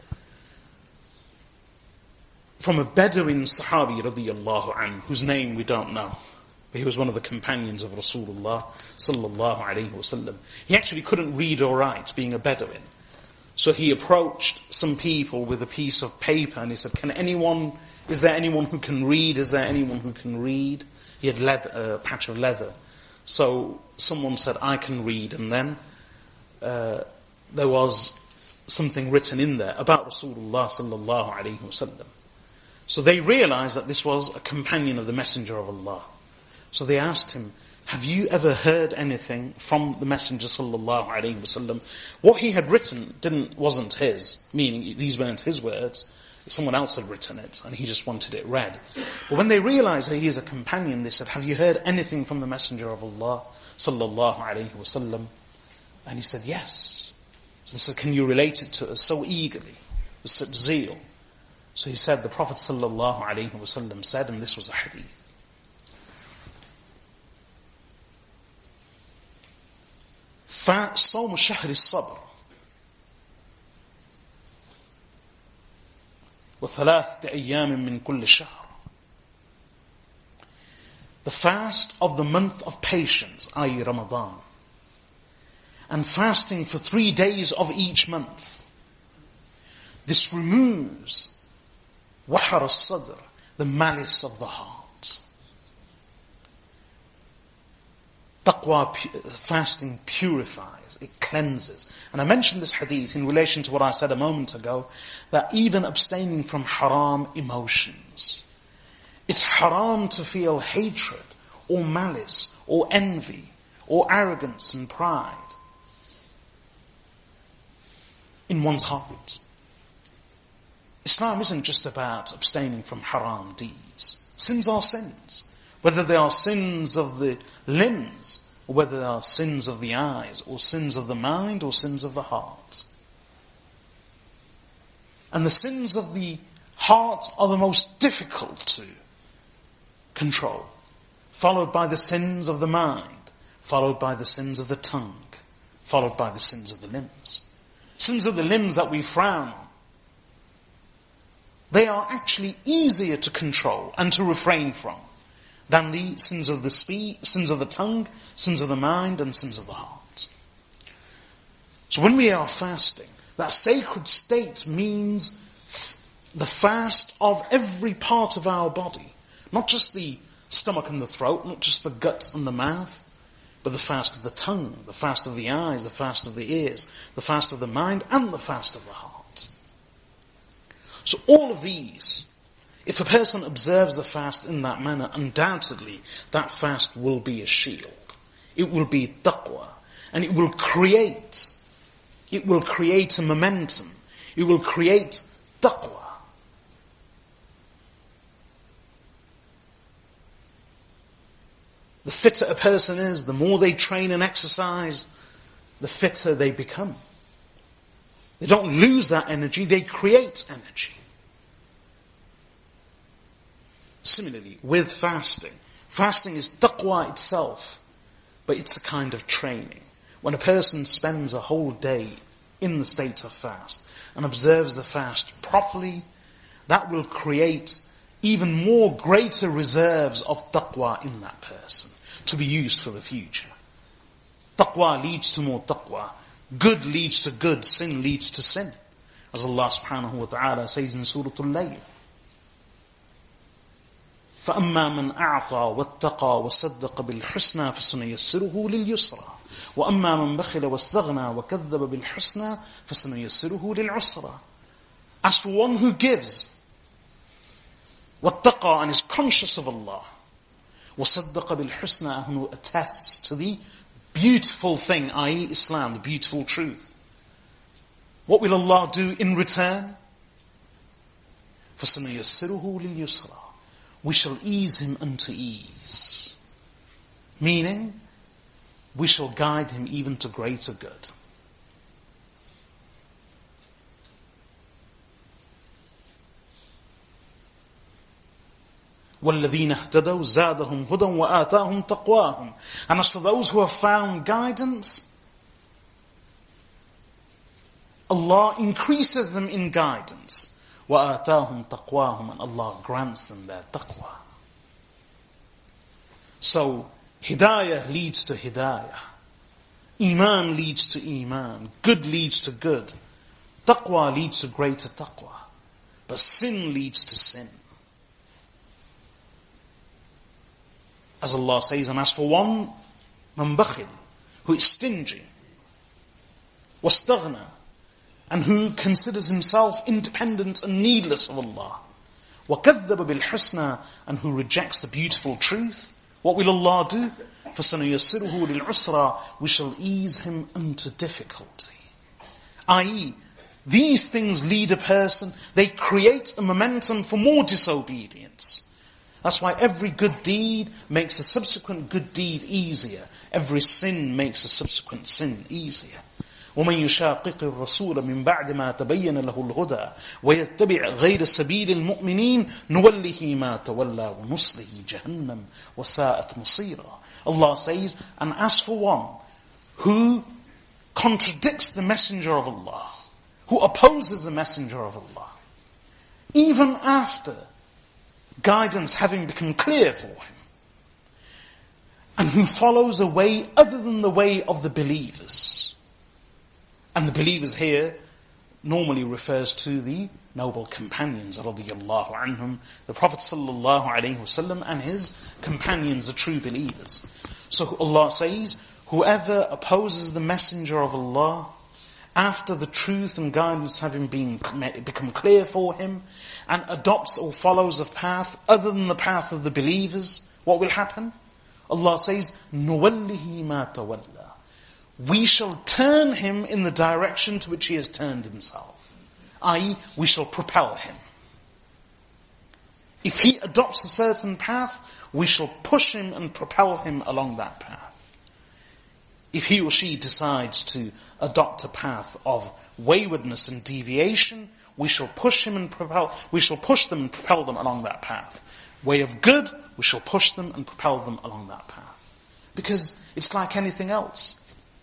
from a Bedouin Sahabi radiyallahu anhu, whose name we don't know. But he was one of the companions of Rasulullah sallallahu alayhi wasallam. He actually couldn't read or write, being a Bedouin. So he approached some people with a piece of paper and he said, Can anyone, is there anyone who can read? Is there anyone who can read? He had leather, a patch of leather. So someone said, I can read. And then uh, there was something written in there about Rasulullah sallallahu alayhi wasallam. So they realized that this was a companion of the Messenger of Allah. So they asked him, have you ever heard anything from the Messenger sallallahu alayhi wasallam? What he had written didn't, wasn't his, meaning these weren't his words. Someone else had written it, and he just wanted it read. But when they realized that he is a companion, they said, have you heard anything from the Messenger of Allah sallallahu alayhi wasallam? And he said, yes. So they said, can you relate it to us so eagerly, with such zeal? So he said, the Prophet sallallahu alayhi wasallam said, and this was a hadith, فَصَوْمُ شَهْرِ الصَّبْرِ وَثَلَاثَةِ أَيَّامٍ مِّن كُلِّ شَهْرٍ. The fast of the month of patience, that is Ramadan, and fasting for three days of each month. This removes وَحَرَ الصَّدْرِ, the malice of the heart. Taqwa, fasting purifies, it cleanses. And I mentioned this hadith in relation to what I said a moment ago, that even abstaining from haram emotions. It's haram to feel hatred, or malice, or envy, or arrogance and pride in one's heart. Islam isn't just about abstaining from haram deeds. Sins are sins. Whether they are sins of the limbs, or whether they are sins of the eyes, or sins of the mind, or sins of the heart. And the sins of the heart are the most difficult to control, followed by the sins of the mind, followed by the sins of the tongue, followed by the sins of the limbs. Sins of the limbs that we frown on, they are actually easier to control and to refrain from than the sins of the speech, sins of the tongue, sins of the mind, and sins of the heart. So when we are fasting, that sacred state means f- the fast of every part of our body. Not just the stomach and the throat, not just the gut and the mouth, but the fast of the tongue, the fast of the eyes, the fast of the ears, the fast of the mind, and the fast of the heart. So all of these, if a person observes the fast in that manner, undoubtedly that fast will be a shield. It will be taqwa. And it will create, it will create a momentum. It will create taqwa. The fitter a person is, the more they train and exercise, the fitter they become. They don't lose that energy, they create energy. Similarly, with fasting. Fasting is taqwa itself, but it's a kind of training. When a person spends a whole day in the state of fast and observes the fast properly, that will create even more greater reserves of taqwa in that person to be used for the future. Taqwa leads to more taqwa. Good leads to good. Sin leads to sin. As Allah subhanahu wa ta'ala says in Surah Al-Layl. فَأَمَّا مَنْ أَعْطَى وَاتَّقَى وَصَدَّقَ بِالْحُسْنَى فَسَنُيَسِّرُهُ لِلْيُسْرَى وَأَمَّا مَنْ بَخِلَ وَاسْتَغْنَى وَكَذَّبَ بِالْحُسْنَى فَسَنُيَسِّرُهُ لِلْعُسْرَى. As for one who gives, وَاتَّقَى, and is conscious of Allah, وَصَدَّقَ بِالْحُسْنَى, and who attests to the beautiful thing, that is Islam, the beautiful truth. What will Allah do in return? فَسَنُيَسِّرُهُ لِلْيُسْرَى. We shall ease him unto ease. Meaning, we shall guide him even to greater good. وَالَّذِينَ اهْتَدَوْا زَادَهُمْ هُدًى وَآتَاهُمْ تَقْوَاهُمْ. And as for those who have found guidance, Allah increases them in guidance. وَآتَاهُمْ تَقْوَاهُمْ, and Allah grants them their taqwa. So, hidayah leads to hidayah. Iman leads to iman. Good leads to good. Taqwa leads to greater taqwa. But sin leads to sin. As Allah says, and as for one, man bakhil, who is stingy, wastaghna, and who considers himself independent and needless of Allah, وَكَذَّبَ بِالْحُسْنَى, and who rejects the beautiful truth, what will Allah do? فَسَنُيَسِّرُهُ لِلْعُسْرَى, we shall ease him unto difficulty. that is, these things lead a person, they create a momentum for more disobedience. That's why every good deed makes a subsequent good deed easier. Every sin makes a subsequent sin easier. وَمَنْ يُشَاقِقِ الرَّسُولَ مِنْ بَعْدِ مَا تَبَيَّنَ لَهُ الْهُدَى وَيَتَّبِعْ غَيْرَ سَبِيلِ الْمُؤْمِنِينَ نُوَلِّهِ مَا تَوَلَّى وَنُصْلِهِ جَهَنَّمْ وَسَاءَتْ مَصِيرًا. Allah says, and as for one who contradicts the messenger of Allah, who opposes the messenger of Allah, even after guidance having become clear for him, and who follows a way other than the way of the believers. And the believers here normally refers to the noble companions, radiyallahu anhum, the Prophet sallallahu alayhi wasallam and his companions, the true believers. So Allah says, whoever opposes the messenger of Allah, after the truth and guidance having been become clear for him, and adopts or follows a path other than the path of the believers, what will happen? Allah says, نُوَلِّهِ مَا تَوَلَّى. We shall turn him in the direction to which he has turned himself. that is, we shall propel him. If he adopts a certain path, we shall push him and propel him along that path. If he or she decides to adopt a path of waywardness and deviation, we shall push him and propel, we shall push them and propel them along that path. way of good, we shall push them and propel them along that path. Because it's like anything else.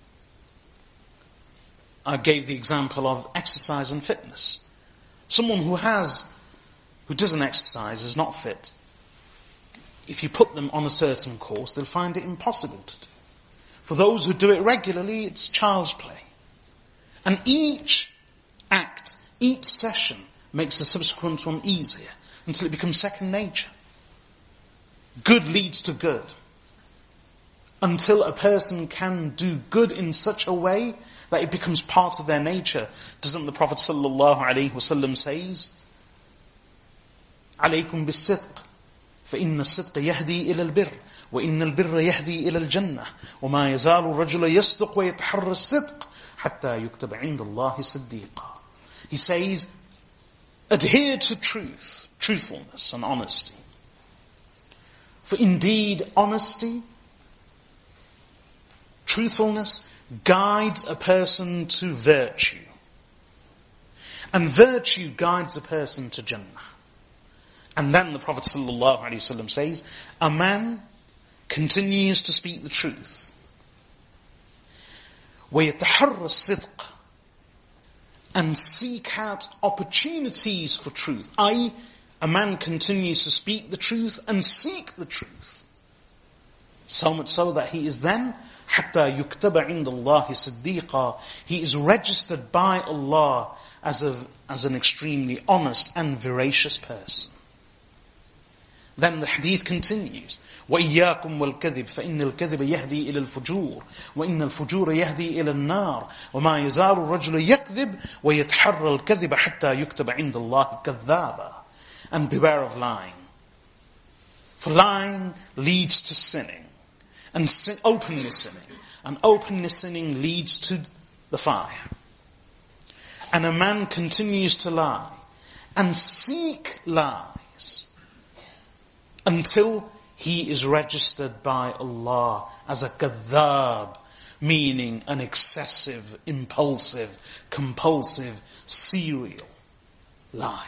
I gave the example of exercise and fitness. Someone who has, who doesn't exercise, is not fit. If you put them on a certain course, they'll find it impossible to do. For those who do it regularly, it's child's play. And each act, each session makes the subsequent one easier until it becomes second nature. Good leads to good. Until a person can do good in such a way that it becomes part of their nature. Doesn't the Prophet sallallahu alaihi wasallam says, "Alaykum bis-sidq, فإن الصدق يهدي إلى البر وإن البر يهدي إلى الجنة وما يزال الرجل يصدق ويتحرى الصدق حتى يكتب عند الله صديقا." He says, adhere to truth, truthfulness and honesty. For indeed, honesty, truthfulness guides a person to virtue. And virtue guides a person to Jannah. And then the Prophet ﷺ says, a man continues to speak the truth. وَيَتَحَرَّ الصِّدْقَ, and seek out opportunities for truth. that is, a man continues to speak the truth and seek the truth. So much so that he is then, حَتَّى يُكْتَبَ عِنْدَ اللَّهِ صِدِّيقًا, he is registered by Allah as, a, as an extremely honest and veracious person. Then the hadith continues, وَإِيَّاكُمْ وَالْكَذِبِ فَإِنَّ الْكَذِبَ يَهْدِي إِلَى الْفُجُورِ وَإِنَّ الْفُجُورَ يَهْدِي إِلَى النَّارِ وَمَا يَزَالُ الرَّجُلُ يَكْذِبُ وَيَتَحَرَّى الْكَذِبَ حَتَّى يُكْتَبَ عِنْدَ اللَّهِ كَذَّابًا. And beware of lying. For lying leads to sinning. And sin, openly sinning. And openly sinning leads to the fire. And a man continues to lie. And seek lies. Until he is registered by Allah as a kadhab, meaning an excessive, impulsive, compulsive, serial liar.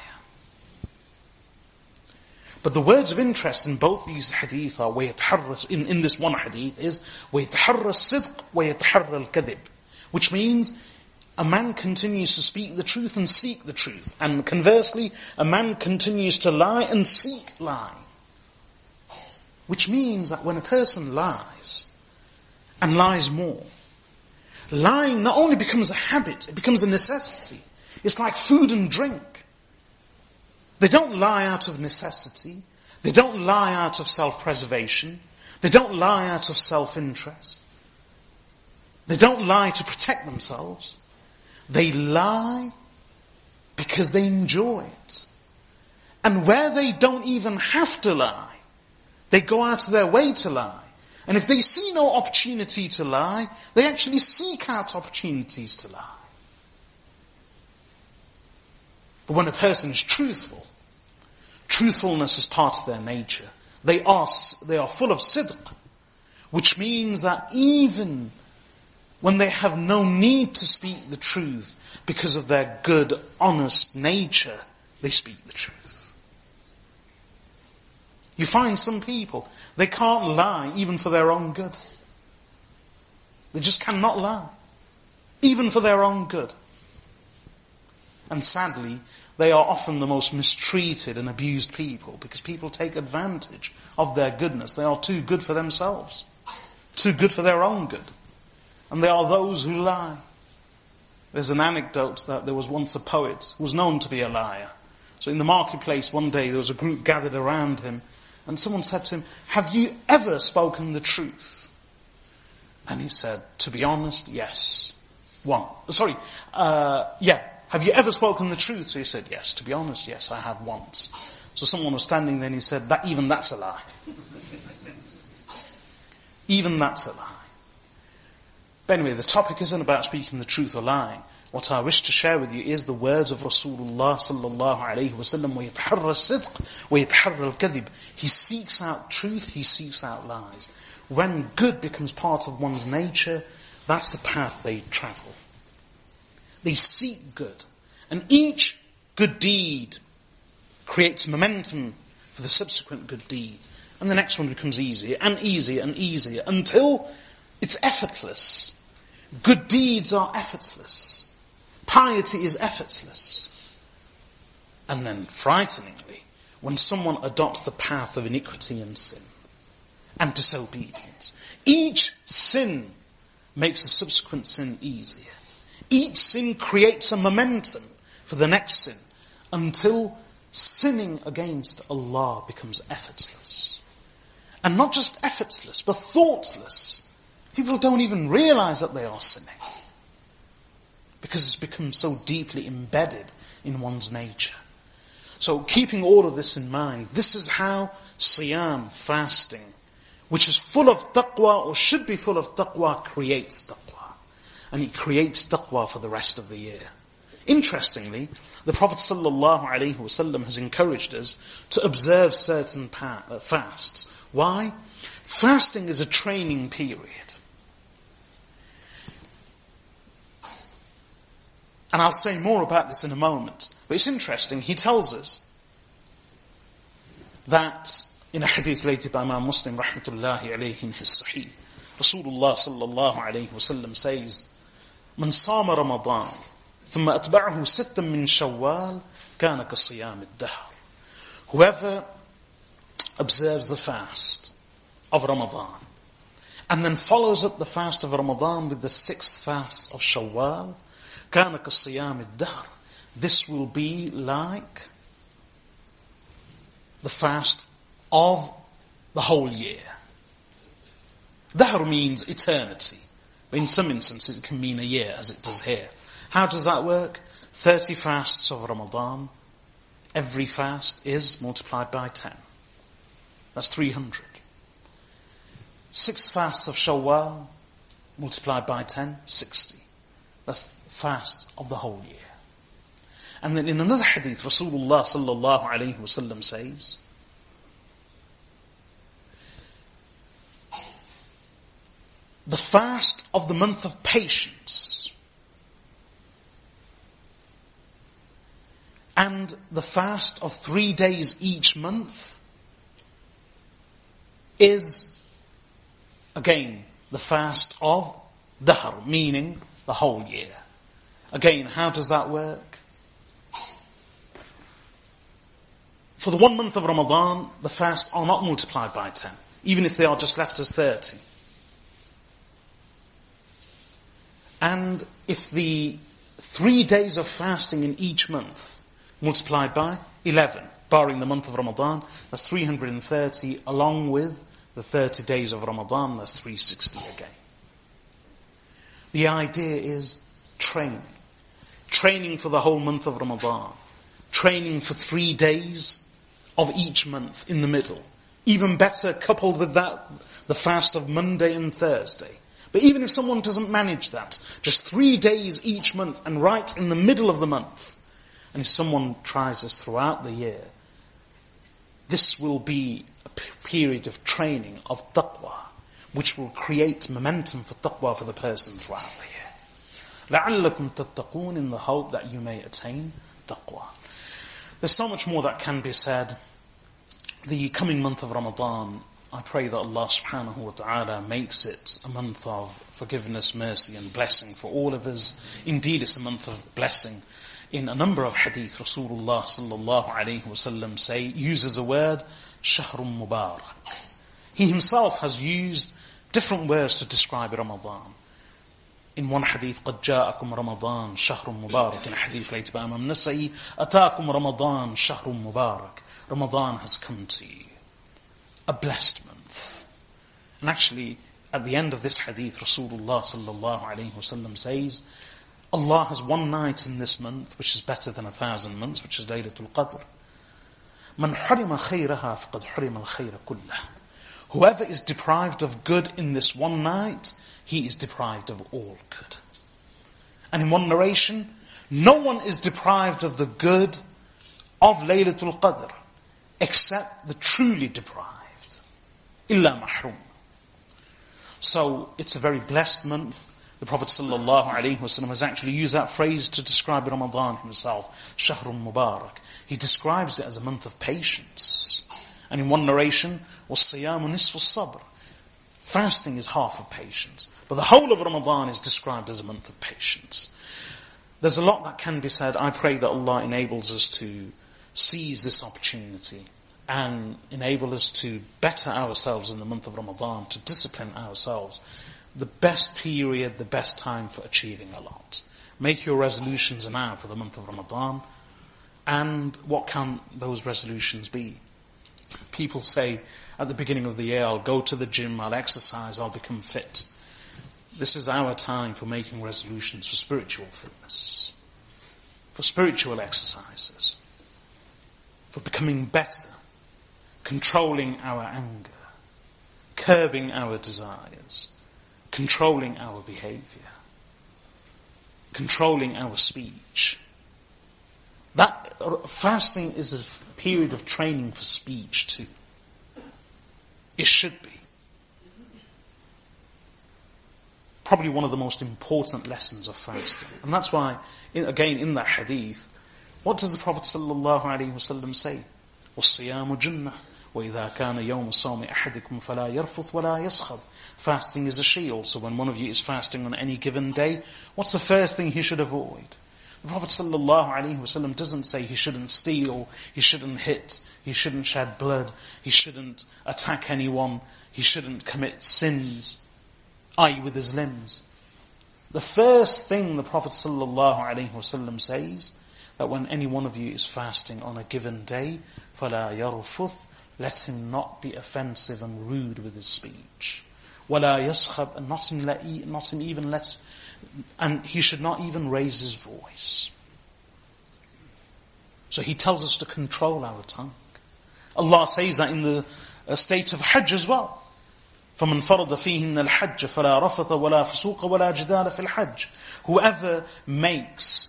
But the words of interest in both these hadith are, وَيَتَحَرَّ, in, in this one hadith is, وَيَتَحَرَّ الصِّدْقِ وَيَتَحَرَّ الْكَذِبِ, which means a man continues to speak the truth and seek the truth. And conversely, a man continues to lie and seek lying. Which means that when a person lies, and lies more, lying not only becomes a habit, it becomes a necessity. It's like food and drink. They don't lie out of necessity. They don't lie out of self-preservation. They don't lie out of self-interest. They don't lie to protect themselves. They lie because they enjoy it. And where they don't even have to lie, they go out of their way to lie. And if they see no opportunity to lie, they actually seek out opportunities to lie. But when a person is truthful, truthfulness is part of their nature. They are, they are full of sidq, which means that even when they have no need to speak the truth, because of their good, honest nature, they speak the truth. You find some people, they can't lie even for their own good. They just cannot lie, even for their own good. And sadly, they are often the most mistreated and abused people, because people take advantage of their goodness. They are too good for themselves, too good for their own good. And there are those who lie. There's an anecdote that there was once a poet who was known to be a liar. So in the marketplace one day there was a group gathered around him, and someone said to him, "Have you ever spoken the truth?" And he said, "To be honest, yes. One. Sorry, uh, yeah. Have you ever spoken the truth?" So he said, "Yes. To be honest, yes, I have once." So someone was standing there and he said, "That even that's a lie." Even that's a lie. But anyway, the topic isn't about speaking the truth or lying. What I wish to share with you is the words of Rasulullah sallallahu alayhi wa sallam, وَيَتَحَرَّ الصِّدْقِ وَيَتَحَرَّ الْكَذِبِ. He seeks out truth, he seeks out lies. When good becomes part of one's nature, that's the path they travel. They seek good. And each good deed creates momentum for the subsequent good deed. And the next one becomes easier and easier and easier until it's effortless. Good deeds are effortless. Piety is effortless. And then, frighteningly, when someone adopts the path of iniquity and sin and disobedience, each sin makes the subsequent sin easier. Each sin creates a momentum for the next sin until sinning against Allah becomes effortless. And not just effortless, but thoughtless. People don't even realize that they are sinning, because it's become so deeply embedded in one's nature. So keeping all of this in mind, this is how siyam, fasting, which is full of taqwa or should be full of taqwa, creates taqwa. And it creates taqwa for the rest of the year. Interestingly, the Prophet ﷺ has encouraged us to observe certain pa- uh, fasts. Why? Fasting is a training period. And I'll say more about this in a moment. But it's interesting, he tells us that in a hadith related by Imam Muslim rahmatullahi alayhi in his Sahih, Rasulullah sallallahu alayhi wasallam says, "Man sama Ramadan, thumma atba'ahu sittan min Shawwal, kana ka siyam ad-dahr." Whoever observes the fast of Ramadan and then follows up the fast of Ramadan with the sixth fast of Shawwal, kana ka siyam ad-dahr. This will be like the fast of the whole year. Dahr means eternity. But in some instances it can mean a year, as it does here. How does that work? thirty fasts of Ramadan. Every fast is multiplied by ten. That's three hundred. Six fasts of Shawwal multiplied by ten, sixty. That's the fast of the whole year. And then in another hadith, Rasulullah sallallahu alayhi wasallam says, the fast of the month of patience and the fast of three days each month is, again, the fast of dahr, meaning the whole year. Again, how does that work? For the one month of Ramadan, the fasts are not multiplied by ten, even if they are just left as thirty. And if the three days of fasting in each month multiplied by eleven, barring the month of Ramadan, that's three hundred thirty, along with the thirty days of Ramadan, that's three hundred sixty again. The idea is training. Training for the whole month of Ramadan. Training for three days of each month in the middle. Even better, coupled with that, the fast of Monday and Thursday. But even if someone doesn't manage that, just three days each month and right in the middle of the month, and if someone tries this throughout the year, this will be a period of training of taqwa, which will create momentum for taqwa for the person throughout the year. لَعَلَّكُمْ تَتَّقُونَ, in the hope that you may attain taqwa. There's so much more that can be said. The coming month of Ramadan, I pray that Allah subhanahu wa ta'ala makes it a month of forgiveness, mercy and blessing for all of us. Indeed, it's a month of blessing. In a number of hadith, Rasulullah sallallahu alayhi wa sallam say, uses the word shahrun mubarak. He himself has used different words to describe Ramadan. In one hadith, قَدْ جَاءَكُمْ رَمَضَانَ شَهْرٌ مُبَارَكٌ. In a hadith related by Imam Nasa'i, أَتَاكُمْ رَمَضَانَ شَهْرٌ مُبَارَكٌ. Ramadan has come to you. A blessed month. And actually, at the end of this hadith, Rasulullah sallallahu alayhi wa sallam says, Allah has one night in this month, which is better than a thousand months, which is Laylatul Qadr. مَنْ حُرِمَ خَيْرَهَا فَقَدْ حُرِمَ الْخَيْرَ كُلَّهُ. Whoever is deprived of good in this one night, he is deprived of all good. And in one narration, no one is deprived of the good of Laylatul Qadr, except the truly deprived. Illa mahrum. So it's a very blessed month. The Prophet ﷺ has actually used that phrase to describe Ramadan himself. Shahrun Mubarak. He describes it as a month of patience. And in one narration, وَالصِّيَامُ نِصْفُ الصَّبْرِ. Fasting is half of patience. But the whole of Ramadan is described as a month of patience. There's a lot that can be said. I pray that Allah enables us to seize this opportunity and enable us to better ourselves in the month of Ramadan, to discipline ourselves. The best period, the best time for achieving a lot. Make your resolutions now for the month of Ramadan. And what can those resolutions be? People say at the beginning of the year, I'll go to the gym, I'll exercise, I'll become fit. This is our time for making resolutions for spiritual fitness, for spiritual exercises, for becoming better, controlling our anger, curbing our desires, controlling our behavior, controlling our speech. That fasting is a period of training for speech too. It should be. Probably one of the most important lessons of fasting. And that's why, in, again, in that hadith, what does the Prophet ﷺ say? وَالصِّيَامُ جُنَّةٌ وَإِذَا كَانَ يَوْمُ صَوْمِ أَحَدِكُمْ فَلَا يَرْفُثْ وَلَا يَسْخَبْ. Fasting is a shield. So when one of you is fasting on any given day, what's the first thing he should avoid? The Prophet ﷺ doesn't say he shouldn't steal, he shouldn't hit, he shouldn't shed blood, he shouldn't attack anyone, he shouldn't commit sins, that is with his limbs. The first thing the Prophet ﷺ says, that when any one of you is fasting on a given day, فَلَا يَرْفُثْ, let him not be offensive and rude with his speech. وَلَا يَسْخَبْ, and not him, let, not him even let, and he should not even raise his voice. So he tells us to control our tongue. Allah says that in the uh, state of Hajj as well. فَمَنْ فَرَضَ فِيهِنَّ الْحَجَّ فَلَا رَفَثَ وَلَا فُسُوقَ وَلَا جِدَالَ فِي الْحَجِّ. Whoever makes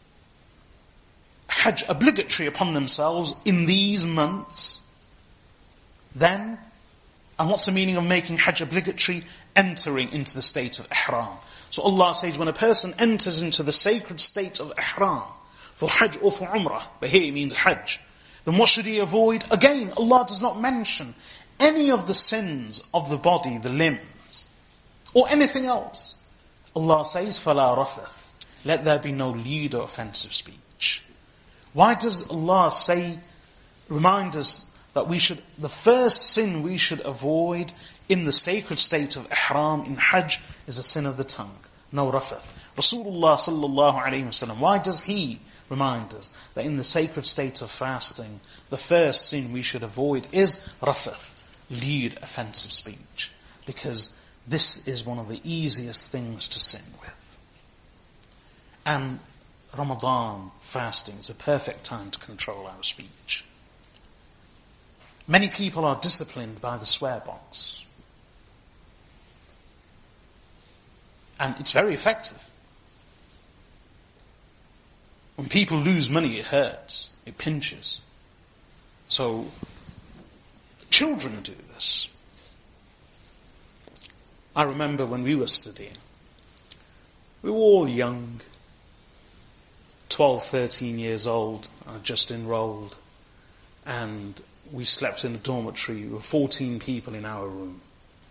Hajj obligatory upon themselves in these months, then, and what's the meaning of making Hajj obligatory? Entering into the state of Ihram. So Allah says when a person enters into the sacred state of Ihram, for Hajj or for Umrah, but here it means Hajj, then what should he avoid? Again, Allah does not mention any of the sins of the body, the limbs, or anything else. Allah says, فَلَا رَفَثْ, let there be no lewd or offensive speech. Why does Allah say, remind us that we should, the first sin we should avoid in the sacred state of Ihram, in Hajj, is a sin of the tongue. No rafath. Rasulullah sallallahu alayhi wa sallam, why does he remind us that in the sacred state of fasting, the first sin we should avoid is rafath, lewd, offensive speech? Because this is one of the easiest things to sin with. And Ramadan fasting is a perfect time to control our speech. Many people are disciplined by the swear box. And it's very effective. When people lose money, it hurts. It pinches. So, children do this. I remember when we were studying, we were all young, twelve, thirteen years old, I just enrolled, and we slept in a dormitory. We were fourteen people in our room.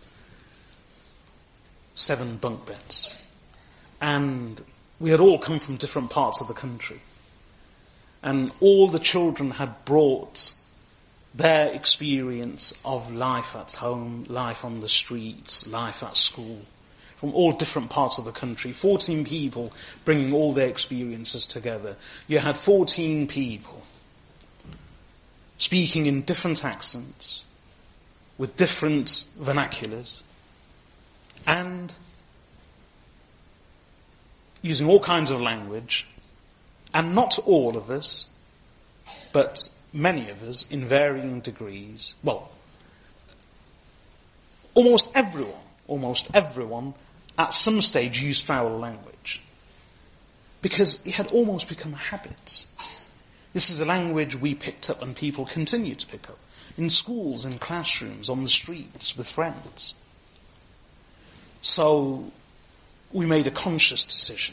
Seven bunk beds. And we had all come from different parts of the country. And all the children had brought their experience of life at home, life on the streets, life at school, from all different parts of the country. fourteen people bringing all their experiences together. You had fourteen people speaking in different accents, with different vernaculars, and using all kinds of language, and not all of us, but many of us in varying degrees, well, almost everyone, almost everyone at some stage used foul language. Because it had almost become a habit. This is a language we picked up and people continue to pick up. In schools, in classrooms, on the streets, with friends. So, we made a conscious decision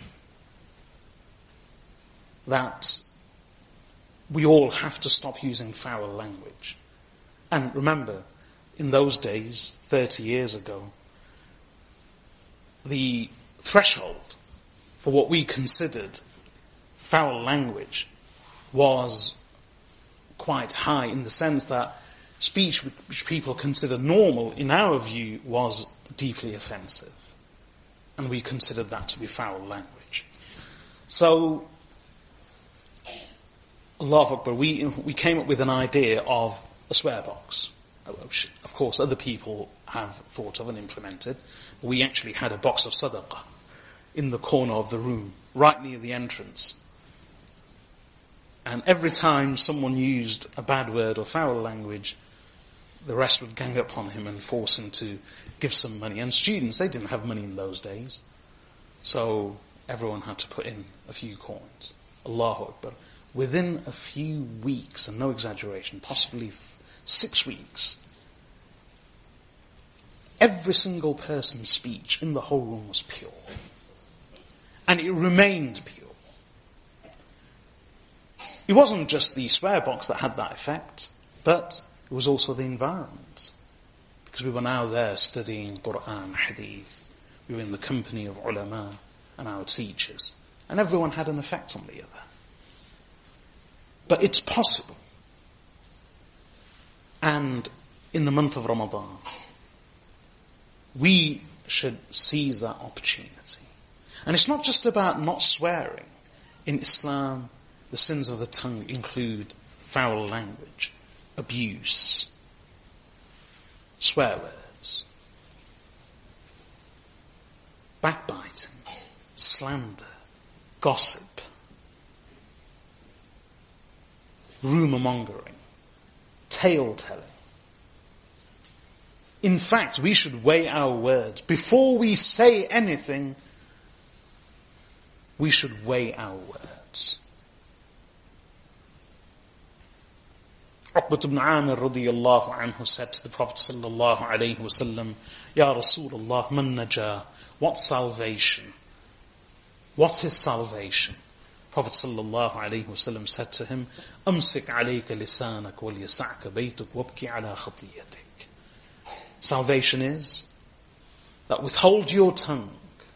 that we all have to stop using foul language. And remember, in those days, thirty years ago, the threshold for what we considered foul language was quite high, in the sense that speech which people consider normal, in our view, was deeply offensive. And we considered that to be foul language. So, Allahu Akbar, we, we came up with an idea of a swear box. Of course, other people have thought of and implemented. We actually had a box of sadaqah in the corner of the room, right near the entrance. And every time someone used a bad word or foul language, the rest would gang up on him and force him to give some money. And students, they didn't have money in those days. So everyone had to put in a few coins. Allahu Akbar. Within a few weeks, and no exaggeration, possibly six weeks, every single person's speech in the whole room was pure. And it remained pure. It wasn't just the swear box that had that effect, but it was also the environment. Because we were now there studying Qur'an, Hadith. We were in the company of ulama and our teachers. And everyone had an effect on the other. But it's possible. And in the month of Ramadan, we should seize that opportunity. And it's not just about not swearing. In Islam, the sins of the tongue include foul language, abuse, swear words, backbiting, slander, gossip, rumour-mongering, tale-telling. In fact, we should weigh our words. Before we say anything, we should weigh our words. Uqbat ibn Amir radiyallahu anhu said to the Prophet sallallahu alayhi wa sallam, Ya Rasulullah, man najah? What salvation? What is salvation? Prophet sallallahu alayhi wa sallam said to him, Amsik alayka lisanak wal yasa'ka baytuk wabki ala khatiyatik. Salvation is that withhold your tongue.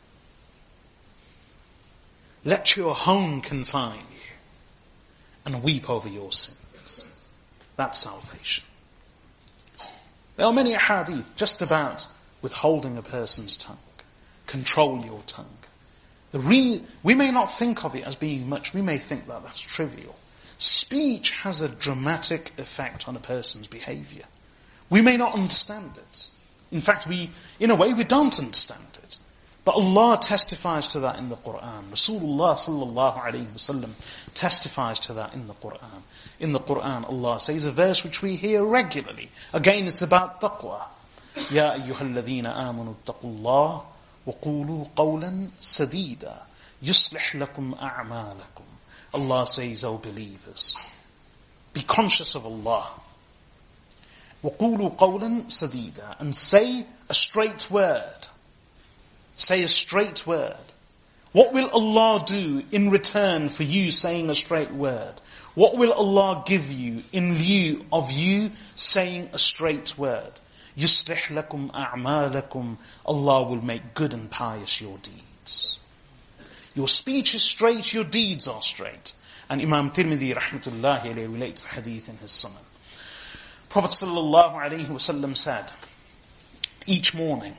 Let your home confine you and weep over your sins. That's salvation. There are many hadith just about withholding a person's tongue. Control your tongue. The re- we may not think of it as being much. We may think that that's trivial. Speech has a dramatic effect on a person's behavior. We may not understand it. In fact, we, in a way, we don't understand it. But Allah testifies to that in the Qur'an. Rasulullah sallallahu alayhi wa sallam testifies to that in the Qur'an. In the Qur'an, Allah says a verse which we hear regularly. Again, it's about taqwa. Ya ayyuhalladhina amanu attaqullah wa qulu qawlan sadida yuslih lakum a'malakum. Allah says, O believers, be conscious of Allah. وَقُولُوا قَوْلًا سَدِيدًا, and say a straight word. Say a straight word. What will Allah do in return for you saying a straight word? What will Allah give you in lieu of you saying a straight word? يُصْلِحْ لَكُمْ أَعْمَالَكُمْ. Allah will make good and pious your deeds. Your speech is straight, your deeds are straight. And Imam Tirmidhi rahmatullahi alayhi relates a hadith in his Sunan. Prophet sallallahu alayhi wa sallam said, each morning,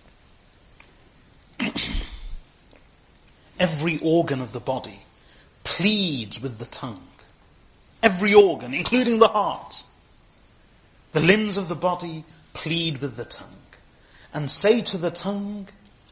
every organ of the body pleads with the tongue. Every organ, including the heart. The limbs of the body plead with the tongue. And say to the tongue,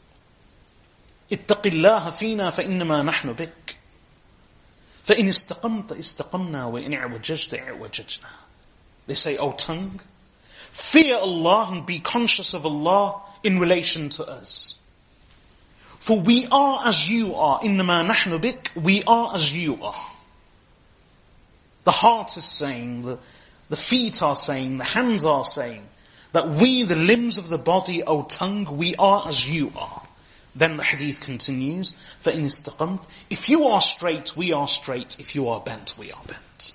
اتق الله فينا فإنما نحن بك. فإن استقمت استقمنا وإن اعوججت اعوججنا. They say, O tongue, fear Allah and be conscious of Allah in relation to us. For we are as you are. إنما نحن بك. We are as you are. The heart is saying, the, the feet are saying, the hands are saying, that we, the limbs of the body, O tongue, we are as you are. Then the hadith continues, فَإِنِ اسْتَقَمْتَ, if you are straight, we are straight. If you are bent, we are bent.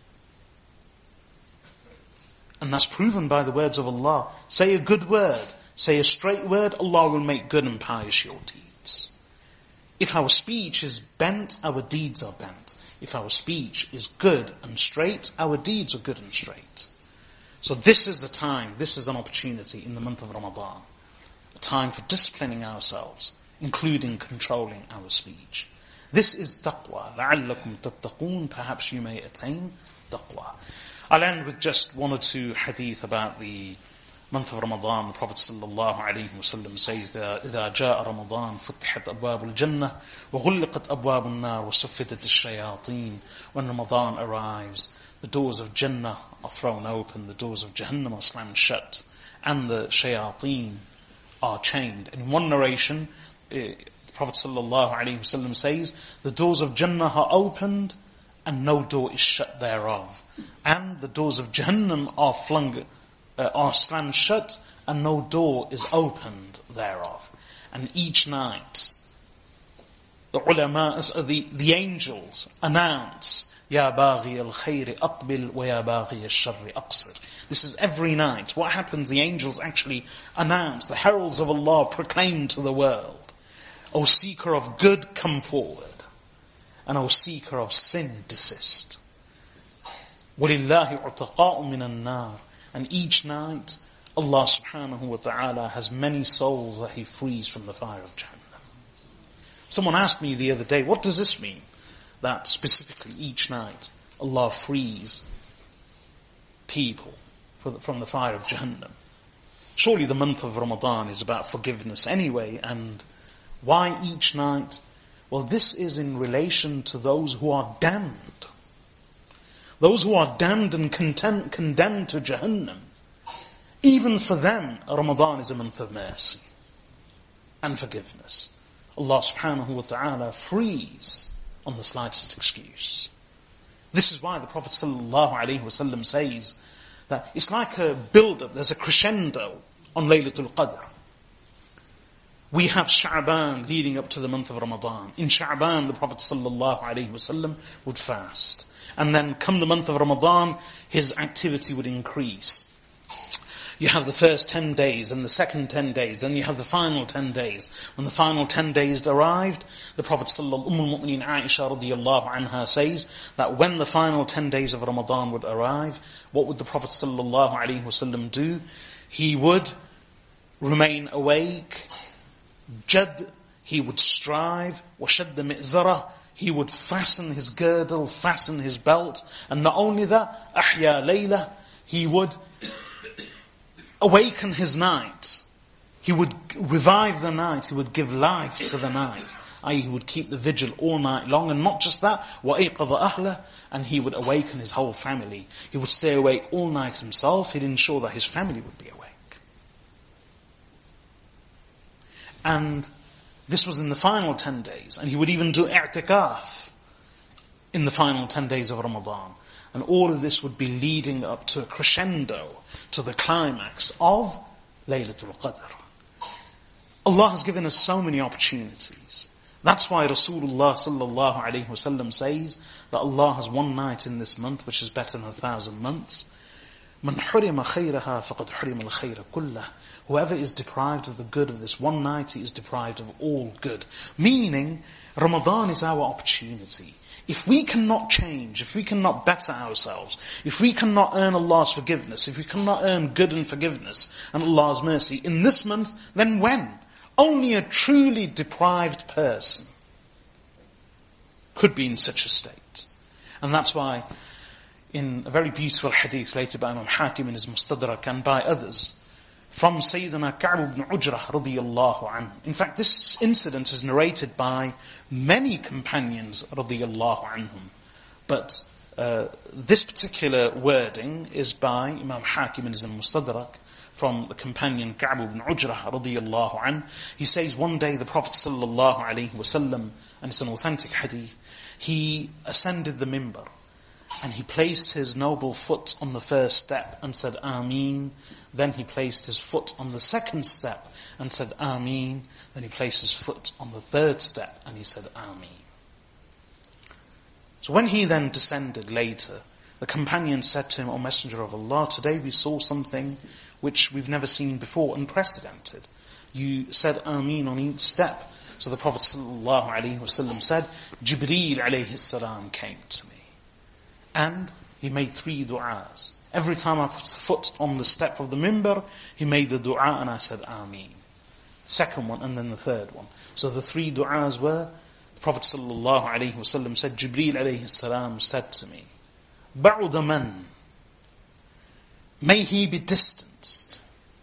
And that's proven by the words of Allah. Say a good word, say a straight word, Allah will make good and pious your deeds. If our speech is bent, our deeds are bent. If our speech is good and straight, our deeds are good and straight. So this is the time, this is an opportunity in the month of Ramadan. A time for disciplining ourselves, including controlling our speech. This is taqwa. لَعَلَّكُمْ تَتَّقُونَ, perhaps you may attain taqwa. I'll end with just one or two hadith about the month of Ramadan. The Prophet sallallahu alaihi wasallam says that إِذَا جَاءَ رَمَضَانَ فُتِحَتْ أَبْوَابُ الْجَنَّةِ وَغُلِّقَتْ أَبْوَابُ النَّارِ وَصُفِّدَتِ الشَّيَاطِينَ. When Ramadan arrives, the doors of Jannah are thrown open, the doors of Jahannam are slammed shut, and the shayateen are chained. And in one narration, the Prophet sallallahu alaihi wasallam says, the doors of Jannah are opened, and no door is shut thereof. And the doors of Jahannam are flung, uh, are slammed shut, and no door is opened thereof. And each night, the ulama, the, the angels announce, Ya baghi al-khayri aqbil wa ya baghi al-sharri aqsir. This is every night. What happens? The angels actually announce, the heralds of Allah proclaim to the world, O seeker of good, come forward. And O seeker of sin, desist. وَلِلَّهِ عُتَقَاءٌ مِّنَ النَّارِ. And each night, Allah subhanahu wa ta'ala has many souls that He frees from the fire of Jahannam. Someone asked me the other day, what does this mean? That specifically each night, Allah frees people from the fire of Jahannam. Surely the month of Ramadan is about forgiveness anyway, and why each night? Well, this is in relation to those who are damned. Those who are damned and content, condemned to Jahannam. Even for them, Ramadan is a month of mercy and forgiveness. Allah subhanahu wa ta'ala frees on the slightest excuse. This is why the Prophet sallallahu alaihi wasallam says that it's like a build-up, there's a crescendo on Laylatul Qadr. We have Sha'ban leading up to the month of Ramadan. In Sha'ban, the Prophet sallallahu alaihi wasallam would fast. And then come the month of Ramadan, his activity would increase. You have the first ten days and the second ten days, then you have the final ten days. When the final ten days arrived, the Prophet sallallahu alaihi wasallam, Umm al-Mu'mineen Aisha radiyallahu anha says that when the final ten days of Ramadan would arrive, what would the Prophet sallallahu alaihi wasallam do? He would remain awake, jad, he would strive, washad mi'zara, he would fasten his girdle, fasten his belt, and not only that, ahya layla, he would awaken his night. He would revive the night, he would give life to the night, that is he would keep the vigil all night long, and not just that, وَأَيْقَظَ أَهْلَهُ, and he would awaken his whole family. He would stay awake all night himself, he'd ensure that his family would be awake. And this was in the final ten days. And he would even do i'tikaf in the final ten days of Ramadan. And all of this would be leading up to a crescendo, to the climax of Laylatul Qadr. Allah has given us so many opportunities. That's why Rasulullah sallallahu alaihi wasallam says that Allah has one night in this month which is better than a thousand months. مَنْ حُرِمَ خَيْرَهَا فَقَدْ حُرِمَ الْخَيْرَ كُلَّهُ. Whoever is deprived of the good of this one night, he is deprived of all good. Meaning, Ramadan is our opportunity. If we cannot change, if we cannot better ourselves, if we cannot earn Allah's forgiveness, if we cannot earn good and forgiveness and Allah's mercy in this month, then when? Only a truly deprived person could be in such a state. And that's why in a very beautiful hadith related by Imam Hakim in his Mustadrak and by others, from Sayyidina Ka'b ibn Ujrah radiyallahu anhu. In fact, this incident is narrated by many companions radiyallahu anhum. But uh, this particular wording is by Imam Hakim in his Mustadrak from the companion Ka'b ibn Ujrah radiyallahu anhu. He says one day the Prophet sallallahu alaihi wasallam, and it's an authentic hadith, he ascended the mimbar and he placed his noble foot on the first step and said, Ameen, Then he placed his foot on the second step and said, Ameen. Then he placed his foot on the third step and he said, Ameen. So when he then descended later, the companion said to him, O Messenger of Allah, today we saw something which we've never seen before, unprecedented. You said Ameen on each step. So the Prophet ﷺ said, Jibreel alayhi salam came to me. And he made three du'as. Every time I put a foot on the step of the mimbar, he made the du'a and I said Ameen. Second one and then the third one. So the three du'as were, the Prophet ﷺ said, Jibreel alayhi salam said to me, Ba'uda man, may he be distanced,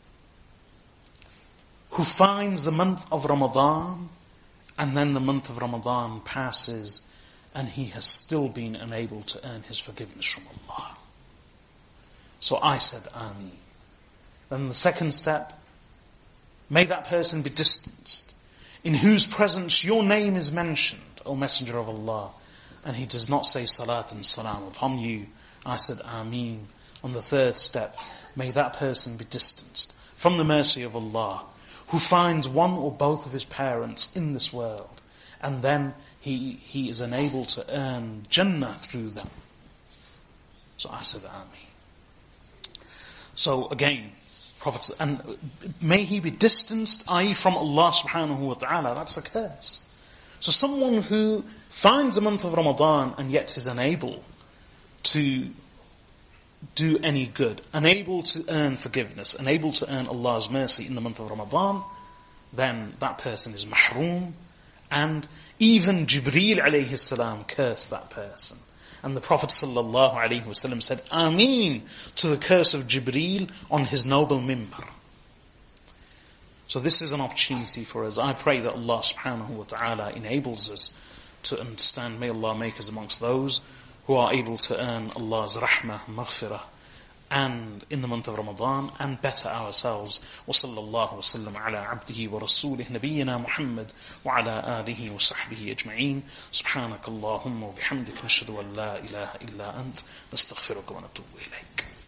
who finds the month of Ramadan, and then the month of Ramadan passes, and he has still been unable to earn his forgiveness from Allah. So I said, Ameen. Then the second step, may that person be distanced, in whose presence your name is mentioned, O Messenger of Allah, and he does not say salat and salam upon you. I said, Ameen. On the third step, may that person be distanced from the mercy of Allah, who finds one or both of his parents in this world, and then he he is unable to earn Jannah through them. So I said, Ameen. So again, prophets, and may he be distanced, that is from Allah subhanahu wa ta'ala. That's a curse. So someone who finds the month of Ramadan and yet is unable to do any good, unable to earn forgiveness, unable to earn Allah's mercy in the month of Ramadan, then that person is mahroom. And even Jibreel alayhi salam cursed that person. And the Prophet sallallahu alayhi wasallam said, Ameen to the curse of Jibreel on his noble mimbar. So this is an opportunity for us. I pray that Allah subhanahu wa ta'ala enables us to understand. May Allah make us amongst those who are able to earn Allah's rahmah, maghfirah, and in the month of Ramadan, and better ourselves. Wa sallallahu wa sallam ala abdihi wa rasulih nabiyyina Muhammad wa ala alihi wa sahbihi ajma'een. Subhanakallahumma wa bihamdika nashhadu an la ilaha illa ant nastaghfiruka wa natubu ilayk.